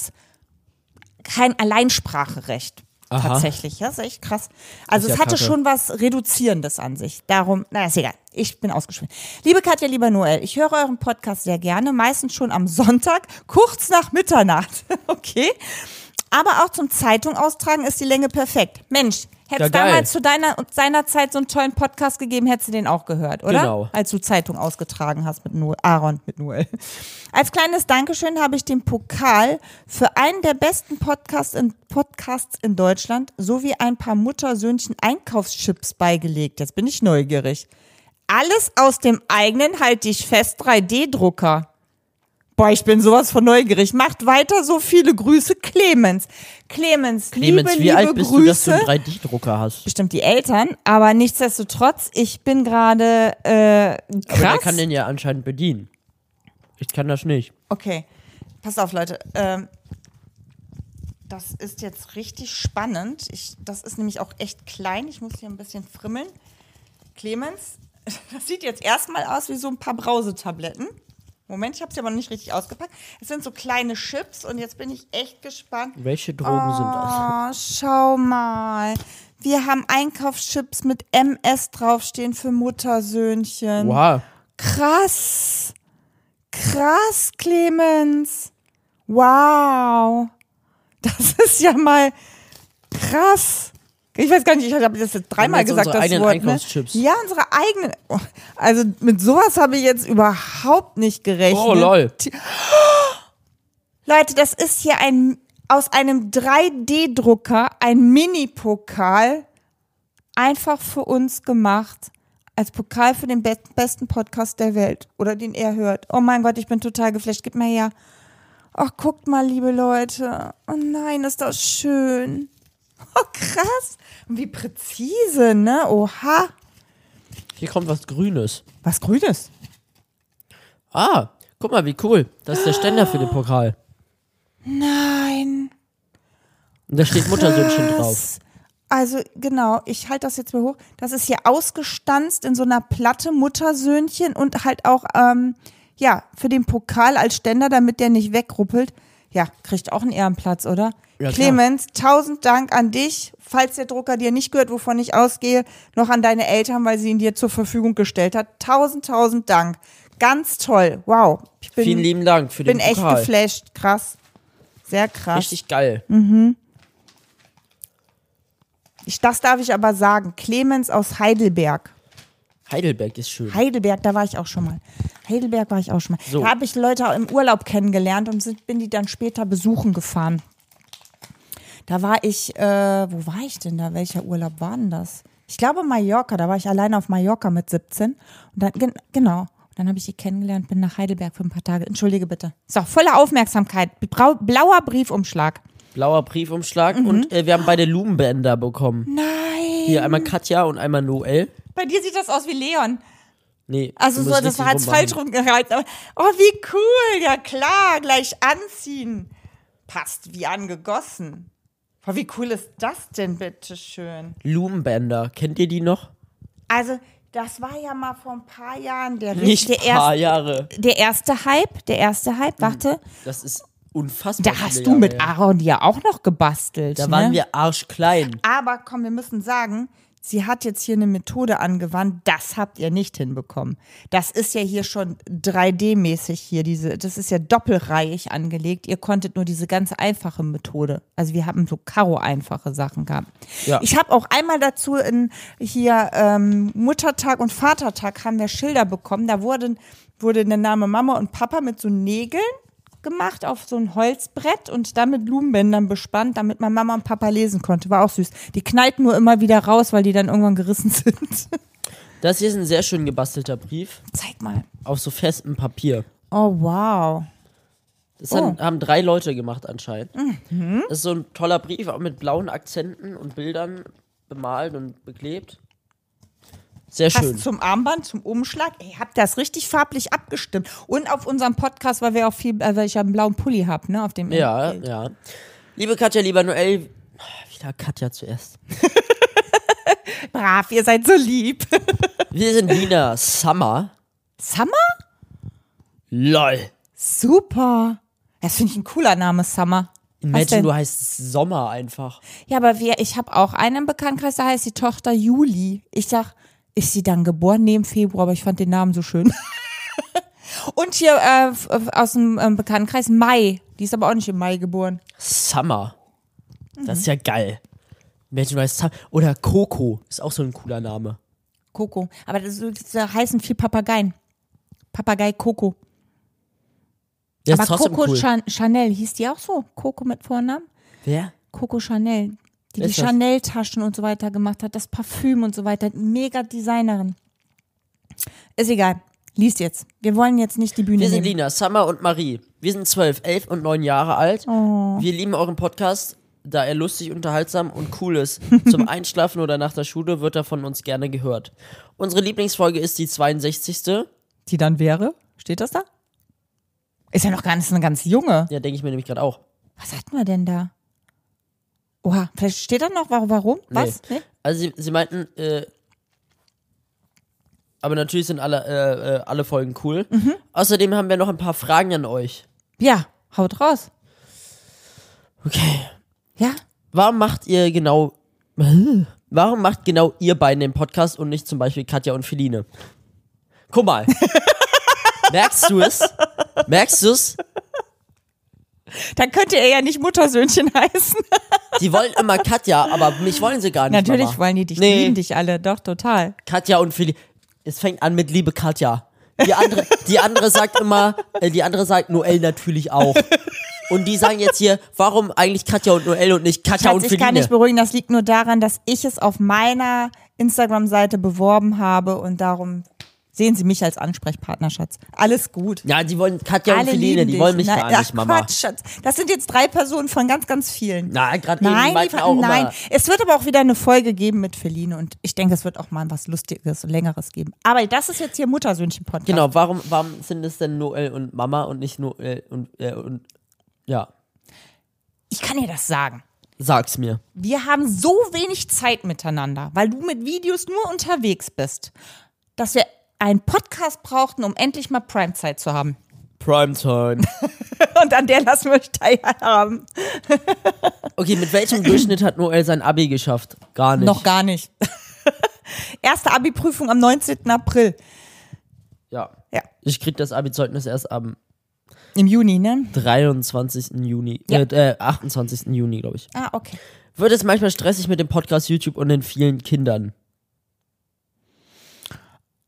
kein Alleinspracherecht. Aha. Tatsächlich, ja, ist echt krass. Also Ist es ja hatte kacke. schon was Reduzierendes an sich. Darum, naja, ist egal. Ich bin ausgeschwommen. Liebe Katja, lieber Noel, ich höre euren Podcast sehr gerne, meistens schon am Sonntag, kurz nach Mitternacht. Okay. Aber auch zum Zeitung austragen ist die Länge perfekt. Mensch, hättest Ja, geil. damals zu seiner Zeit so einen tollen Podcast gegeben, hättest du den auch gehört, oder? Genau. Als du Zeitung ausgetragen hast mit Aaron, mit Noel. Als kleines Dankeschön habe ich den Pokal für einen der besten Podcasts in Deutschland sowie ein paar Mutter-Söhnchen-Einkaufschips beigelegt. Jetzt bin ich neugierig. Alles aus dem eigenen, halt dich fest, 3D-Drucker. Boah, ich bin sowas von neugierig. Macht weiter so, viele Grüße, Clemens. Clemens, liebe wie alt bist du, dass du Grüße. einen 3D-Drucker hast? Bestimmt die Eltern, aber nichtsdestotrotz, ich bin gerade Aber krass. der kann den ja anscheinend bedienen. Ich kann das nicht. Okay, passt auf, Leute. Das ist jetzt richtig spannend. Das ist nämlich auch echt klein. Ich muss hier ein bisschen frimmeln. Clemens, das sieht jetzt erstmal aus wie so ein paar Brausetabletten. Moment, ich habe sie aber noch nicht richtig ausgepackt. Es sind so kleine Chips und jetzt bin ich echt gespannt. Welche Drogen sind das? Oh, schau mal. Wir haben Einkaufschips mit MS draufstehen für Muttersöhnchen. Wow. Krass. Krass, Clemens. Wow. Das ist ja mal krass. Ich weiß gar nicht, ich habe das jetzt dreimal jetzt gesagt, unsere das eigenen Wort. Einkaufschips. Ne? Ja, unsere eigenen. Oh, also mit sowas habe ich jetzt überhaupt nicht gerechnet. Oh, lol. Leute, das ist hier aus einem 3D-Drucker ein Mini-Pokal einfach für uns gemacht. Als Pokal für den besten Podcast der Welt. Oder den er hört. Oh mein Gott, ich bin total geflasht. Gib mir her. Ach, guckt mal, liebe Leute. Oh nein, ist das schön. Oh, krass. Und wie präzise, ne? Oha. Hier kommt was Grünes. Was Grünes? Ah, guck mal, wie cool. Das ist der Ständer für den Pokal. Nein. Und da steht Muttersöhnchen drauf. Krass. Also genau, ich halte das jetzt mal hoch. Das ist hier ausgestanzt in so einer Platte Muttersöhnchen und halt auch, für den Pokal als Ständer, damit der nicht wegruppelt. Ja, kriegt auch einen Ehrenplatz, oder? Ja, klar. Clemens, 1000 Dank an dich, falls der Drucker dir nicht gehört, wovon ich ausgehe, noch an deine Eltern, weil sie ihn dir zur Verfügung gestellt hat. 1000 Dank. Ganz toll. Wow. Ich Vielen lieben Dank für den bin echt Pokal. geflasht. Krass. Sehr krass. Richtig geil. Das darf ich aber sagen. Clemens aus Heidelberg. Heidelberg ist schön. Heidelberg, da war ich auch schon mal. So. Da habe ich Leute im Urlaub kennengelernt und bin die dann später besuchen gefahren. Da war ich, wo war ich denn da? Welcher Urlaub war denn das? Ich glaube Mallorca, da war ich alleine auf Mallorca mit 17. Und dann, genau, dann habe ich die kennengelernt, bin nach Heidelberg für ein paar Tage. Entschuldige bitte. So, volle Aufmerksamkeit. Blauer Briefumschlag. Blauer Briefumschlag und wir haben beide Lumenbänder bekommen. Nein. Hier einmal Katja und einmal Noel. Bei dir sieht das aus wie Leon. Nee, Also du so, musst das richtig war jetzt rummachen. falsch rumgehalten. Aber, oh, wie cool. Ja klar, gleich anziehen. Passt wie angegossen. Oh, wie cool ist das denn, bitteschön? Lumenbänder, kennt ihr die noch? Also, das war ja mal vor ein paar Jahren Nicht Jahre. der erste Hype. Warte. Das ist unfassbar. Da hast viele du Jahre mit her. Aaron ja auch noch gebastelt. Da ne? waren wir arschklein. Aber komm, wir müssen sagen, sie hat jetzt hier eine Methode angewandt, das habt ihr nicht hinbekommen. Das ist ja hier schon 3D-mäßig hier, das ist ja doppelreihig angelegt. Ihr konntet nur diese ganz einfache Methode. Also wir haben so karo-einfache Sachen gehabt. Ja. Ich habe auch einmal dazu hier Muttertag und Vatertag haben wir Schilder bekommen. Da wurde der Name Mama und Papa mit so Nägeln gemacht auf so ein Holzbrett und dann mit Blumenbändern bespannt, damit man Mama und Papa lesen konnte. War auch süß. Die knallten nur immer wieder raus, weil die dann irgendwann gerissen sind. Das hier ist ein sehr schön gebastelter Brief Zeig mal. auf so festem Papier. Oh, wow. Das haben 3 Leute gemacht anscheinend. Das ist so ein toller Brief, auch mit blauen Akzenten und Bildern bemalt und beklebt. Sehr schön. Passt zum Armband, zum Umschlag. Ey, habt das richtig farblich abgestimmt. Und auf unserem Podcast, weil wir auch weil ich ja einen blauen Pulli habe, ne, auf dem Ja, ja. Liebe Katja, lieber Noel, wieder Katja zuerst. Brav, ihr seid so lieb. Wir sind Lina Summer. Summer? LOL. Super. Das finde ich ein cooler Name, Summer. Was Imagine, denn? du heißt Sommer einfach. Ja, aber ich habe auch einen im Bekanntenkreis, da heißt die Tochter Juli. Ich sag, ist sie dann geboren? Nee, im Februar, aber ich fand den Namen so schön. Und hier aus dem Bekanntenkreis Mai. Die ist aber auch nicht im Mai geboren. Summer. Das ist ja geil. Imagine, du heißt Summer. Oder Coco ist auch so ein cooler Name. Coco. Aber da heißen viel Papageien. Papagei Coco. Der Aber ist trotzdem Coco cool. Chanel, hieß die auch so? Coco mit Vornamen? Wer? Coco Chanel. Die Wer ist das? Chanel-Taschen und so weiter gemacht hat, das Parfüm und so weiter. Mega Designerin. Ist egal. Lies jetzt. Wir wollen jetzt nicht die Bühne Wir sind nehmen. Lina, Summer und Marie. Wir sind 12, 11 und 9 Jahre alt. Wir lieben euren Podcast, da er lustig, unterhaltsam und cool ist. Zum Einschlafen oder nach der Schule wird er von uns gerne gehört. Unsere Lieblingsfolge ist die 62. Die dann wäre? Steht das da? Ist ja noch eine ganz junge. Ja, denke ich mir nämlich gerade auch. Was hatten wir denn da? Oha, vielleicht steht da noch, warum? Was? Nee? Also sie meinten, aber natürlich sind alle Folgen cool. Außerdem haben wir noch ein paar Fragen an euch. Ja, haut raus. Okay. Ja? Warum macht genau ihr beiden den Podcast und nicht zum Beispiel Katja und Feline? Guck mal. Merkst du es? Merkst du es? Dann könnte er ja nicht Muttersöhnchen heißen. Die wollen immer Katja, aber mich wollen sie gar nicht. Natürlich Mama. wollen die dich, Nee. lieben dich alle, doch, total. Katja und Feline. Es fängt an mit liebe Katja. Die andere sagt immer, die andere sagt Noel natürlich auch. Und die sagen jetzt hier, warum eigentlich Katja und Noel und nicht Katja und Ich kann nicht Feline? beruhigen, das liegt nur daran, dass ich es auf meiner Instagram-Seite beworben habe und darum sehen Sie mich als Ansprechpartner, Schatz. Alles gut. Ja, die wollen Katja und Alle Feline, lieben die dich. wollen mich gar nicht, ach, Mama. Quatsch, Schatz. Das sind jetzt 3 Personen von ganz, ganz vielen. Na, gerade eben, die Nein, meinten auch nein. immer. Es wird aber auch wieder eine Folge geben mit Feline und ich denke, es wird auch mal was Lustiges und Längeres geben. Aber das ist jetzt hier Muttersöhnchen-Podcast. Genau, warum sind es denn Noel und Mama und nicht Noel und ja, Ich kann dir das sagen. sag's mir. Wir haben so wenig Zeit miteinander, weil du mit Videos nur unterwegs bist, dass wir einen Podcast brauchten, um endlich mal Primezeit zu haben. Primetime. Und an der lassen wir euch teilhaben. Okay, mit welchem Durchschnitt hat Noel sein Abi geschafft? Gar nicht. Noch gar nicht. Erste Abi-Prüfung am 19. April. Ja. Ja. Ich krieg das Abi-Zeugnis erst am Im Juni, ne? 23. Juni. Ja. 28. Juni, glaube ich. Ah, okay. Wird es manchmal stressig mit dem Podcast, YouTube und den vielen Kindern?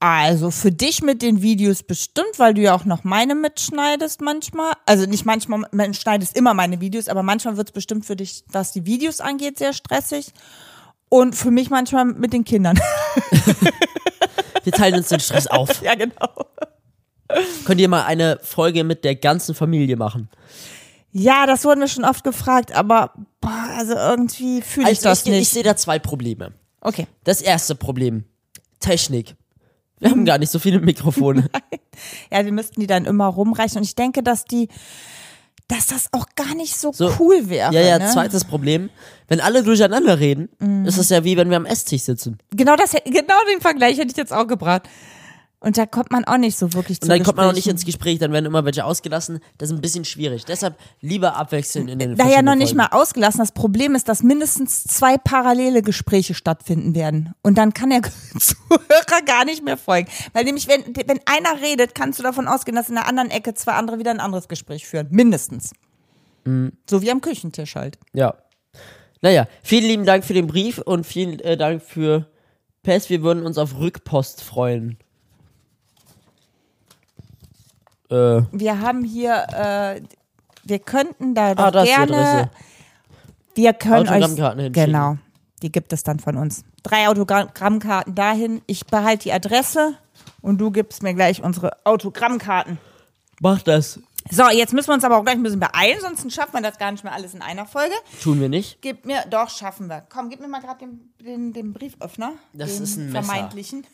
Also für dich mit den Videos bestimmt, weil du ja auch noch meine mitschneidest manchmal. Also nicht manchmal, man schneidest immer meine Videos, aber manchmal wird es bestimmt für dich, was die Videos angeht, sehr stressig. Und für mich manchmal mit den Kindern. Wir teilen uns den Stress auf. Ja, genau. Könnt ihr mal eine Folge mit der ganzen Familie machen? Ja, das wurden wir schon oft gefragt, aber also irgendwie fühle ich das Ich nicht. sehe da zwei Probleme. Okay. Das erste Problem, Technik. Wir haben gar nicht so viele Mikrofone. Ja, wir müssten die dann immer rumreichen. Und ich denke, dass das auch gar nicht so So, cool wäre. Ja, ne? zweites Problem, wenn alle durcheinander reden, ist es ja wie wenn wir am Esstisch sitzen. Genau den Vergleich hätte ich jetzt auch gebracht. Und da kommt man auch nicht so wirklich zu Und dann kommt man auch nicht Gesprächen. ins Gespräch, dann werden immer welche ausgelassen. Das ist ein bisschen schwierig. Deshalb lieber abwechseln in den Naja, verschiedenen noch nicht Folgen. mal ausgelassen. Das Problem ist, dass mindestens 2 parallele Gespräche stattfinden werden. Und dann kann der Zuhörer gar nicht mehr folgen. Weil nämlich, wenn einer redet, kannst du davon ausgehen, dass in der anderen Ecke 2 andere wieder ein anderes Gespräch führen. Mindestens. So wie am Küchentisch halt. Ja. Naja, vielen lieben Dank für den Brief und vielen Dank für Pest. Wir würden uns auf Rückpost freuen. Wir haben hier, wir könnten da doch Da ist die gerne, Adresse. wir können Autogrammkarten euch, hinschicken. genau, die gibt es dann von uns. 3 Autogrammkarten dahin, ich behalte die Adresse und du gibst mir gleich unsere Autogrammkarten. Mach das. So, jetzt müssen wir uns aber auch gleich ein bisschen beeilen, sonst schaffen wir das gar nicht mehr alles in einer Folge. Tun wir nicht. Doch, schaffen wir. Komm, gib mir mal gerade den Brieföffner. Das den ist ein Messer. vermeintlichen.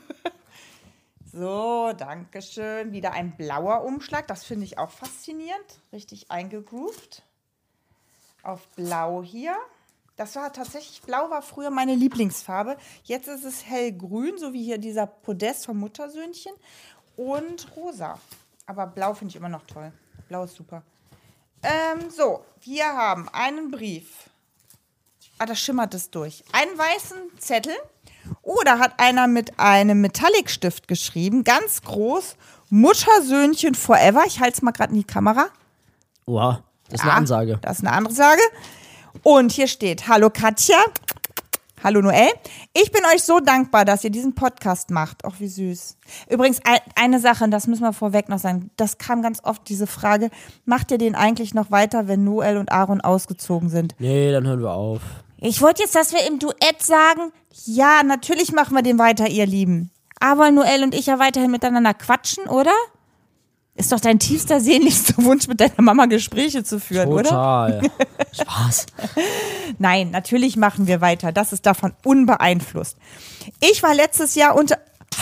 So, danke schön. Wieder ein blauer Umschlag. Das finde ich auch faszinierend. Richtig eingegroovt. Auf blau hier. Das war tatsächlich, blau war früher meine Lieblingsfarbe. Jetzt ist es hellgrün, so wie hier dieser Podest vom Muttersöhnchen. Und rosa. Aber blau finde ich immer noch toll. Blau ist super. So, wir haben einen Brief. Da schimmert es durch. Einen weißen Zettel. Da hat einer mit einem Metallic-Stift geschrieben, ganz groß, Muttersöhnchen forever. Ich halte es mal gerade in die Kamera. Wow, das ist eine Ansage. Das ist eine Ansage. Und hier steht, hallo Katja, hallo Noel. Ich bin euch so dankbar, dass ihr diesen Podcast macht. Ach, wie süß. Übrigens, eine Sache, und das müssen wir vorweg noch sagen, das kam ganz oft, diese Frage, macht ihr den eigentlich noch weiter, wenn Noel und Aaron ausgezogen sind? Nee, dann hören wir auf. Ich wollte jetzt, dass wir im Duett sagen, ja, natürlich machen wir den weiter, ihr Lieben. Aber Noel und ich ja weiterhin miteinander quatschen, oder? Ist doch dein tiefster, sehnlichster Wunsch, mit deiner Mama Gespräche zu führen, oder? Total. Spaß. Nein, natürlich machen wir weiter. Das ist davon unbeeinflusst. Ich war letztes Jahr unter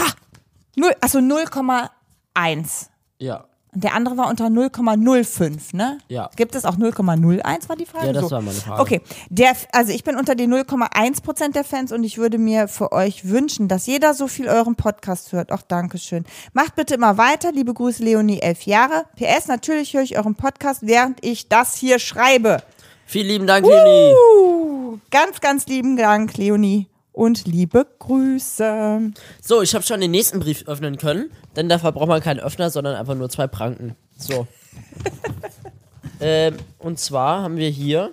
0,1. Ja. Und der andere war unter 0,05, ne? Ja. Gibt es auch 0,01, war die Frage? Ja, das So. war meine Frage. Okay, also ich bin unter den 0,1% der Fans und ich würde mir für euch wünschen, dass jeder so viel euren Podcast hört. Ach, danke schön. Macht bitte immer weiter. Liebe Grüße, Leonie, 11 Jahre. PS, natürlich höre ich euren Podcast, während ich das hier schreibe. Vielen lieben Dank, Leonie. Ganz, ganz lieben Dank, Leonie. Und liebe Grüße. So, ich habe schon den nächsten Brief öffnen können, denn dafür braucht man keinen Öffner, sondern einfach nur 2 Pranken. So. Und zwar haben wir hier.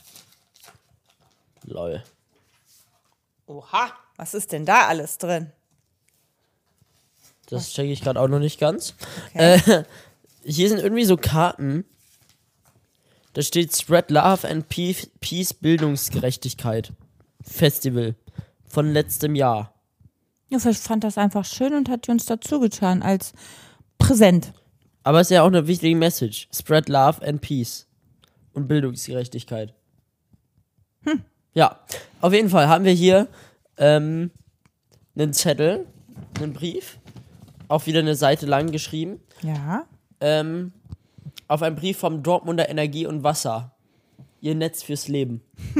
Lol. Oha, was ist denn da alles drin? Das checke ich gerade auch noch nicht ganz. Okay. Hier sind irgendwie so Karten. Da steht Spread Love and Peace Bildungsgerechtigkeit Festival von letztem Jahr. Ja, vielleicht fand das einfach schön und hat die uns dazu getan als Präsent. Aber es ist ja auch eine wichtige Message. Spread Love and Peace und Bildungsgerechtigkeit. Ja, auf jeden Fall haben wir hier einen Zettel, einen Brief, auch wieder eine Seite lang geschrieben. Ja. Auf einen Brief vom Dortmunder Energie und Wasser. Ihr Netz fürs Leben.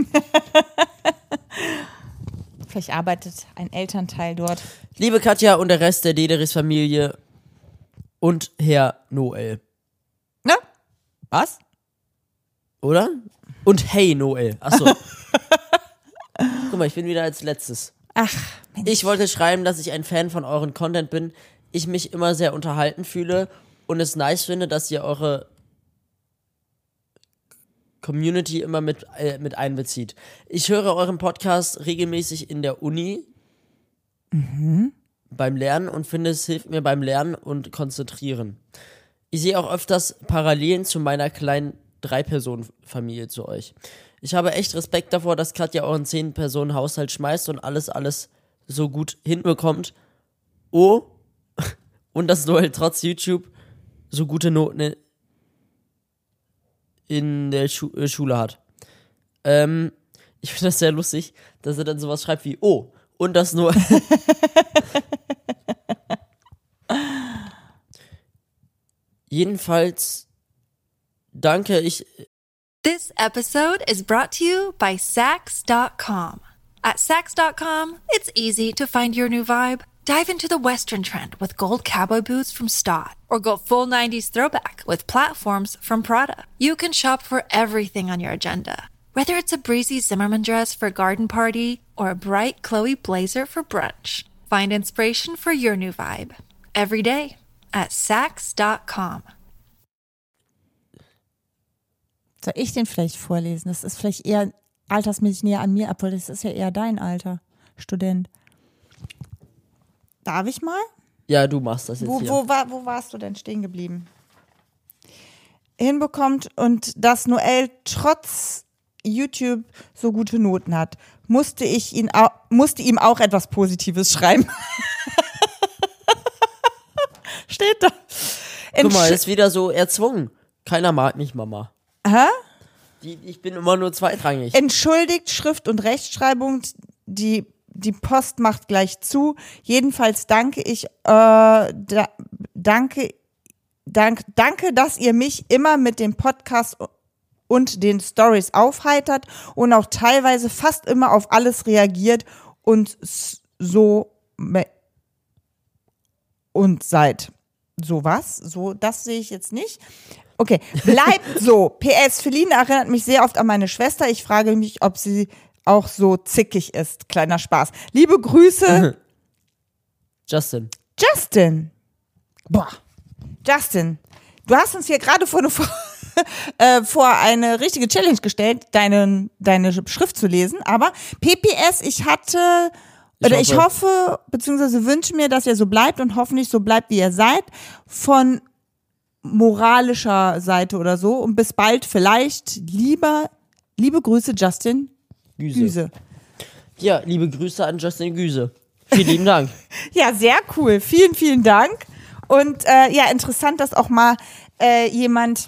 Vielleicht arbeitet ein Elternteil dort. Liebe Katja und der Rest der Dederis-Familie und Herr Noel. Ne? Was? Oder? Und hey Noel. Achso. Guck mal, ich bin wieder als letztes. Ach, Mensch. Ich wollte schreiben, dass ich ein Fan von euren Content bin. Ich mich immer sehr unterhalten fühle und es nice finde, dass ihr eure Community immer mit einbezieht. Ich höre euren Podcast regelmäßig in der Uni. beim Lernen und finde, es hilft mir beim Lernen und Konzentrieren. Ich sehe auch öfters Parallelen zu meiner kleinen 3-Personen-Familie zu euch. Ich habe echt Respekt davor, dass Katja euren 10-Personen-Haushalt schmeißt und alles so gut hinbekommt. Oh, und dass Noel trotz YouTube so gute Noten in der Schule hat. Ich finde das sehr lustig, dass er dann sowas schreibt wie, oh, und das nur... Jedenfalls danke ich... This episode is brought to you by Sax.com. At Sax.com, it's easy to find your new vibe. Dive into the Western trend with gold cowboy boots from Stott, or go full 90s throwback with platforms from Prada. You can shop for everything on your agenda, whether it's a breezy Zimmermann dress for a garden party or a bright Chloe blazer for brunch. Find inspiration for your new vibe every day at Sax.com. Soll ich den vielleicht vorlesen? Das ist vielleicht eher altersmäßig näher an mir, obwohl das ist ja eher dein Alter, Student. Darf ich mal? Ja, du machst das jetzt hier. Wo warst du denn stehen geblieben? Hinbekommt und dass Noel trotz YouTube so gute Noten hat, musste ihm auch etwas Positives schreiben. Steht da. Guck mal, das ist wieder so erzwungen. Keiner mag mich, Mama. Hä? Ich bin immer nur zweitrangig. Entschuldigt Schrift- und Rechtschreibung, die Post macht gleich zu. Jedenfalls danke, dass ihr mich immer mit dem Podcast und den Stories aufheitert und auch teilweise fast immer auf alles reagiert und seid. So was? So, das sehe ich jetzt nicht. Okay, bleibt so. PS, Feline erinnert mich sehr oft an meine Schwester. Ich frage mich, ob sie auch so zickig ist. Kleiner Spaß. Liebe Grüße. Justin. Boah. Justin, du hast uns hier gerade vor eine richtige Challenge gestellt, deine Schrift zu lesen. Aber PPS, ich hoffe, beziehungsweise wünsche mir, dass ihr so bleibt und hoffentlich so bleibt, wie ihr seid. Von moralischer Seite oder so. Und bis bald vielleicht. Liebe Grüße, Justin Güse. Ja, liebe Grüße an Justin Güse. Vielen lieben Dank. Ja, sehr cool. Vielen, vielen Dank. Und ja, interessant, dass auch mal jemand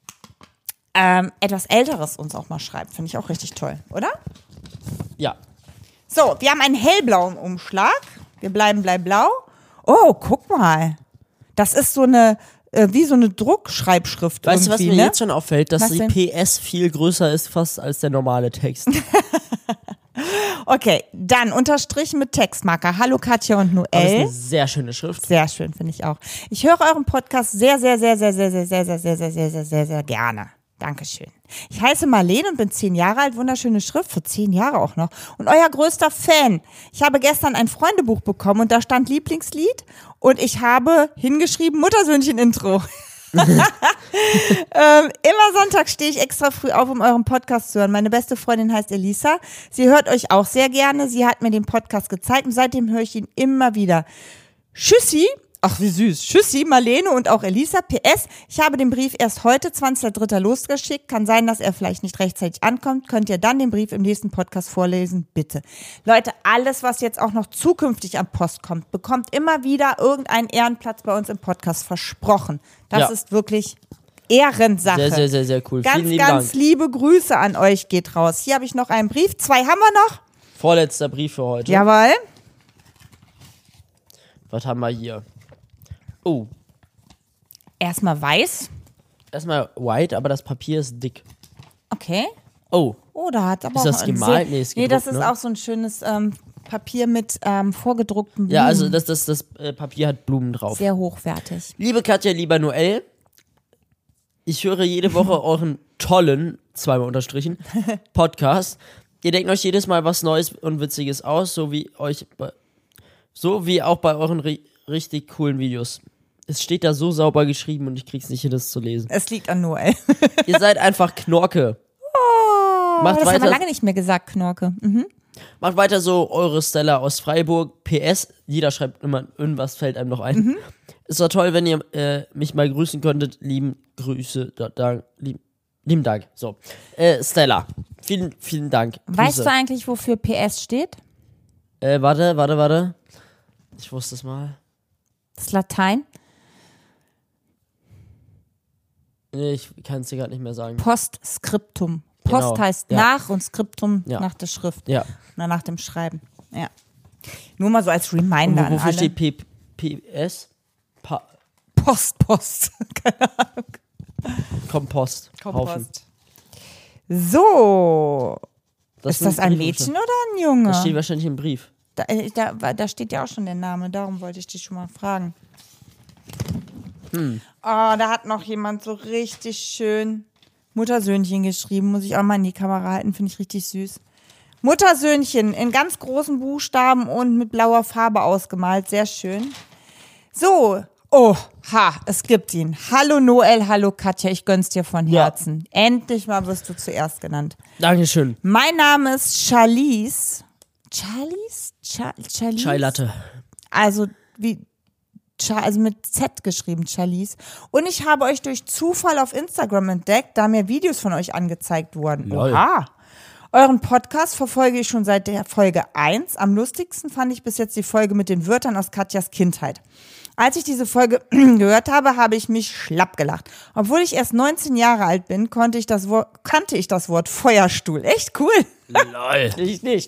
etwas Älteres uns auch mal schreibt. Finde ich auch richtig toll, oder? Ja. So, wir haben einen hellblauen Umschlag. Wir bleiben blau. Oh, guck mal. Das ist so eine wie so eine Druckschreibschrift. Weißt du, was mir ne? jetzt schon auffällt? Dass Was die denn? PS viel größer ist fast als der normale Text. Okay, dann unterstrichen mit Textmarker. Hallo Katja und Noel. Das ist eine sehr schöne Schrift. Sehr schön, finde ich auch. Ich höre euren Podcast sehr, sehr, sehr, sehr, sehr, sehr, sehr, sehr, sehr, sehr, sehr, sehr, sehr, sehr gerne. Dankeschön. Ich heiße Marlene und bin 10 Jahre alt. Wunderschöne Schrift, für 10 Jahre auch noch. Und euer größter Fan. Ich habe gestern ein Freundebuch bekommen und da stand Lieblingslied und ich habe hingeschrieben Muttersöhnchen-Intro. Immer Sonntag stehe ich extra früh auf, um euren Podcast zu hören. Meine beste Freundin heißt Elisa. Sie hört euch auch sehr gerne. Sie hat mir den Podcast gezeigt und seitdem höre ich ihn immer wieder. Tschüssi. Ach, wie süß. Tschüssi, Marlene und auch Elisa. PS, ich habe den Brief erst heute, 20.03. losgeschickt. Kann sein, dass er vielleicht nicht rechtzeitig ankommt. Könnt ihr dann den Brief im nächsten Podcast vorlesen? Bitte. Leute, alles, was jetzt auch noch zukünftig an Post kommt, bekommt immer wieder irgendeinen Ehrenplatz bei uns im Podcast versprochen. Das ist wirklich Ehrensache. Sehr, sehr, sehr, sehr cool. Ganz, Vielen lieben ganz Dank. liebe Grüße an euch geht raus. Hier habe ich noch einen Brief. 2 haben wir noch. Vorletzter Brief für heute. Jawohl. Was haben wir hier? Oh, Erstmal weiß. erstmal white, aber das Papier ist dick. Okay. Oh, Oh, da hat aber Ist auch das ein gemalt? Nee, ist Nee, das gedruckt, ist ne? auch so ein schönes Papier mit vorgedruckten Blumen. ja, also das Papier hat Blumen drauf. Sehr hochwertig. Liebe Katja, lieber Noel, ich höre jede Woche euren tollen, zweimal unterstrichen, Podcast. Ihr denkt euch jedes Mal was Neues und Witziges aus, so wie auch bei euren richtig coolen Videos. Es steht da so sauber geschrieben und ich krieg's nicht hin, das zu lesen. Es liegt an Noel. Ihr seid einfach Knorke. Oh, Macht das haben wir weiter. lange nicht mehr gesagt, Knorke. Mhm. Macht weiter so, eure Stella aus Freiburg. PS, jeder schreibt immer, irgendwas fällt einem noch ein. Es war toll, wenn ihr mich mal grüßen könntet. Lieben Grüße, lieben Dank. So, Stella, vielen Dank. Weißt Grüße. du eigentlich, wofür PS steht? Warte. Ich wusste es mal. Das ist Latein. Nee, ich kann es dir gerade nicht mehr sagen. Postskriptum. Post Genau, heißt ja. nach und Skriptum Ja. nach der Schrift. Ja. Oder nach dem Schreiben. Ja. Nur mal so als Reminder Und an wofür alle. steht PS? Post. Kompost. Haufen. So. Ist das ein Brief Mädchen oder ein Junge? Das steht wahrscheinlich im Brief. Da steht ja auch schon der Name, darum wollte ich dich schon mal fragen. Oh, da hat noch jemand so richtig schön Muttersöhnchen geschrieben. Muss ich auch mal in die Kamera halten, finde ich richtig süß. Muttersöhnchen in ganz großen Buchstaben und mit blauer Farbe ausgemalt. Sehr schön. So. Oh, es gibt ihn. Hallo Noel, hallo Katja, ich gönn's dir von Ja. Herzen. Endlich mal wirst du zuerst genannt. Dankeschön. Mein Name ist Charlize. Charlize? Chai Latte. Also also mit Z geschrieben, Charlize. Und ich habe euch durch Zufall auf Instagram entdeckt, da mir Videos von euch angezeigt wurden. Lol. Oha. Euren Podcast verfolge ich schon seit der Folge 1. Am lustigsten fand ich bis jetzt die Folge mit den Wörtern aus Katjas Kindheit. Als ich diese Folge gehört habe, habe ich mich schlapp gelacht. Obwohl ich erst 19 Jahre alt bin, kannte ich das Wort Feuerstuhl. Echt cool. Lol. Ich nicht.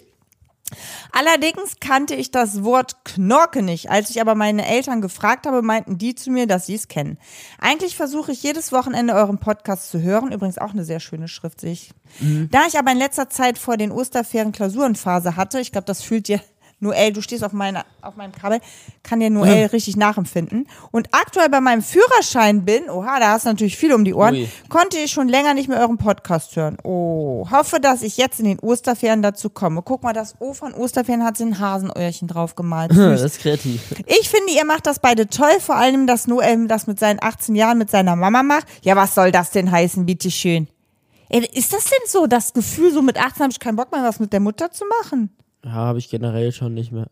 Allerdings kannte ich das Wort Knorke nicht. Als ich aber meine Eltern gefragt habe, meinten die zu mir, dass sie es kennen. Eigentlich versuche ich jedes Wochenende euren Podcast zu hören. Übrigens auch eine sehr schöne Schrift, sehe ich. Da ich aber in letzter Zeit vor den Osterferien Klausurenphase hatte, ich glaube, das fühlt dir Noel, du stehst auf meinem Kabel, kann dir Noel richtig nachempfinden. Und aktuell bei meinem Führerschein bin, da hast du natürlich viel um die Ohren, Ui. konnte ich schon länger nicht mehr euren Podcast hören. Oh, hoffe, dass ich jetzt in den Osterferien dazu komme. Guck mal, das O von Osterferien hat so ein Hasenöhrchen drauf gemalt. Das ist kreativ. Ich finde, ihr macht das beide toll, vor allem, dass Noel das mit seinen 18 Jahren mit seiner Mama macht. Ja, was soll das denn heißen, bitteschön? Ey, ist das denn so, das Gefühl, so mit 18 habe ich keinen Bock mehr, was mit der Mutter zu machen? Ja, habe ich generell schon nicht mehr.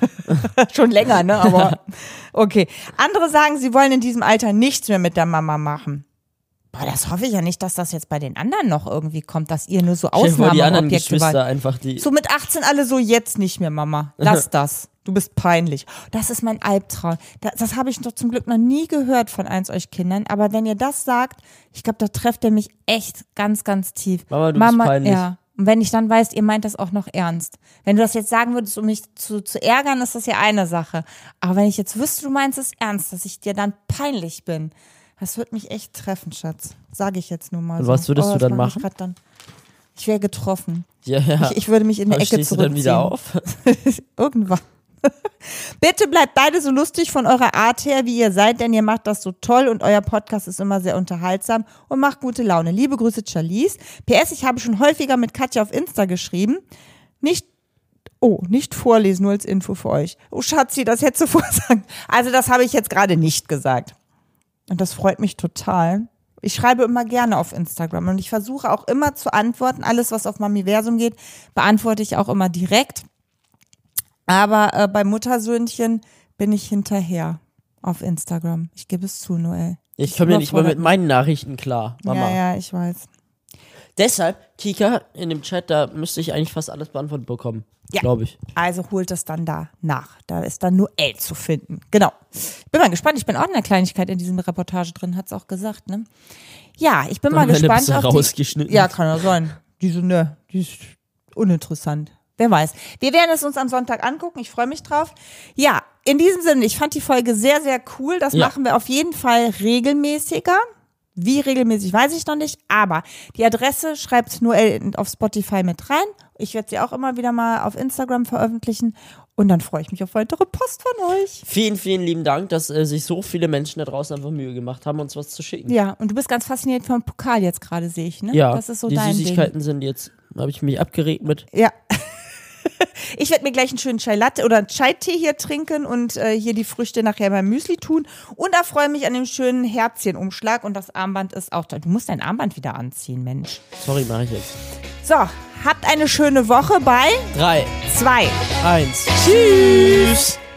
Schon länger, ne? Aber okay. Andere sagen, sie wollen in diesem Alter nichts mehr mit der Mama machen. Boah, das hoffe ich ja nicht, dass das jetzt bei den anderen noch irgendwie kommt, dass ihr nur so Stell dir vor, die anderen Ausnahmeobjekte Geschwister wart. einfach die. So mit 18 alle so, jetzt nicht mehr, Mama. Lass das. Du bist peinlich. Das ist mein Albtraum. Das habe ich doch zum Glück noch nie gehört von eins euch Kindern. Aber wenn ihr das sagt, ich glaube, da trefft ihr mich echt ganz, ganz tief. Mama, du bist peinlich. Ja. Und wenn ich dann weiß, ihr meint das auch noch ernst. Wenn du das jetzt sagen würdest, um mich zu ärgern, ist das ja eine Sache. Aber wenn ich jetzt wüsste, du meinst es ernst, dass ich dir dann peinlich bin, das würde mich echt treffen, Schatz. Sage ich jetzt nur mal Und so. was würdest du dann das macht mich machen? Ich wäre getroffen. Ja. Ich würde mich in der Aber Ecke stehst du zurückziehen. dann wieder auf? Irgendwann. Bitte bleibt beide so lustig von eurer Art her, wie ihr seid, denn ihr macht das so toll und euer Podcast ist immer sehr unterhaltsam und macht gute Laune. Liebe Grüße, Charlize. PS, ich habe schon häufiger mit Katja auf Insta geschrieben. Nicht vorlesen, nur als Info für euch. Oh, Schatzi, das hättest du vorsagen. Also das habe ich jetzt gerade nicht gesagt. Und das freut mich total. Ich schreibe immer gerne auf Instagram und ich versuche auch immer zu antworten. Alles, was auf Mamiversum geht, beantworte ich auch immer direkt. Aber bei Muttersöhnchen bin ich hinterher auf Instagram. Ich gebe es zu, Noel. Ich komme ja nicht mal mit meinen Nachrichten klar, Mama. Ja, ich weiß. Deshalb, Kika, in dem Chat, da müsste ich eigentlich fast alles beantwortet bekommen. Ja. Glaube ich. Also holt es dann da nach. Da ist dann Noel zu finden. Genau. Bin mal gespannt. Ich bin auch in der Kleinigkeit in diesem Reportage drin, hat es auch gesagt, ne? Ja, ich bin mal Am Ende gespannt bist du auf rausgeschnitten. Ja, kann ja sein. Die ist uninteressant. Wer weiß. Wir werden es uns am Sonntag angucken. Ich freue mich drauf. Ja, in diesem Sinne, ich fand die Folge sehr, sehr cool. Das machen wir auf jeden Fall regelmäßiger. Wie regelmäßig, weiß ich noch nicht. Aber die Adresse schreibt Noel auf Spotify mit rein. Ich werde sie auch immer wieder mal auf Instagram veröffentlichen. Und dann freue ich mich auf weitere Post von euch. Vielen, vielen lieben Dank, dass sich so viele Menschen da draußen einfach Mühe gemacht haben, uns was zu schicken. Ja, und du bist ganz fasziniert vom Pokal jetzt gerade, sehe ich, ne? Ja, Das ist so die dein Süßigkeiten sind jetzt, habe ich mich abgeregt mit. Ding. Ja. Ich werde mir gleich einen schönen Chai Latte oder einen Chai-Tee hier trinken und hier die Früchte nachher beim Müsli tun. Und da freue ich mich an dem schönen Herzchenumschlag. Und das Armband ist auch da. Du musst dein Armband wieder anziehen, Mensch. Sorry, mache ich jetzt. So, habt eine schöne Woche bei 3, 2. 1. Tschüss.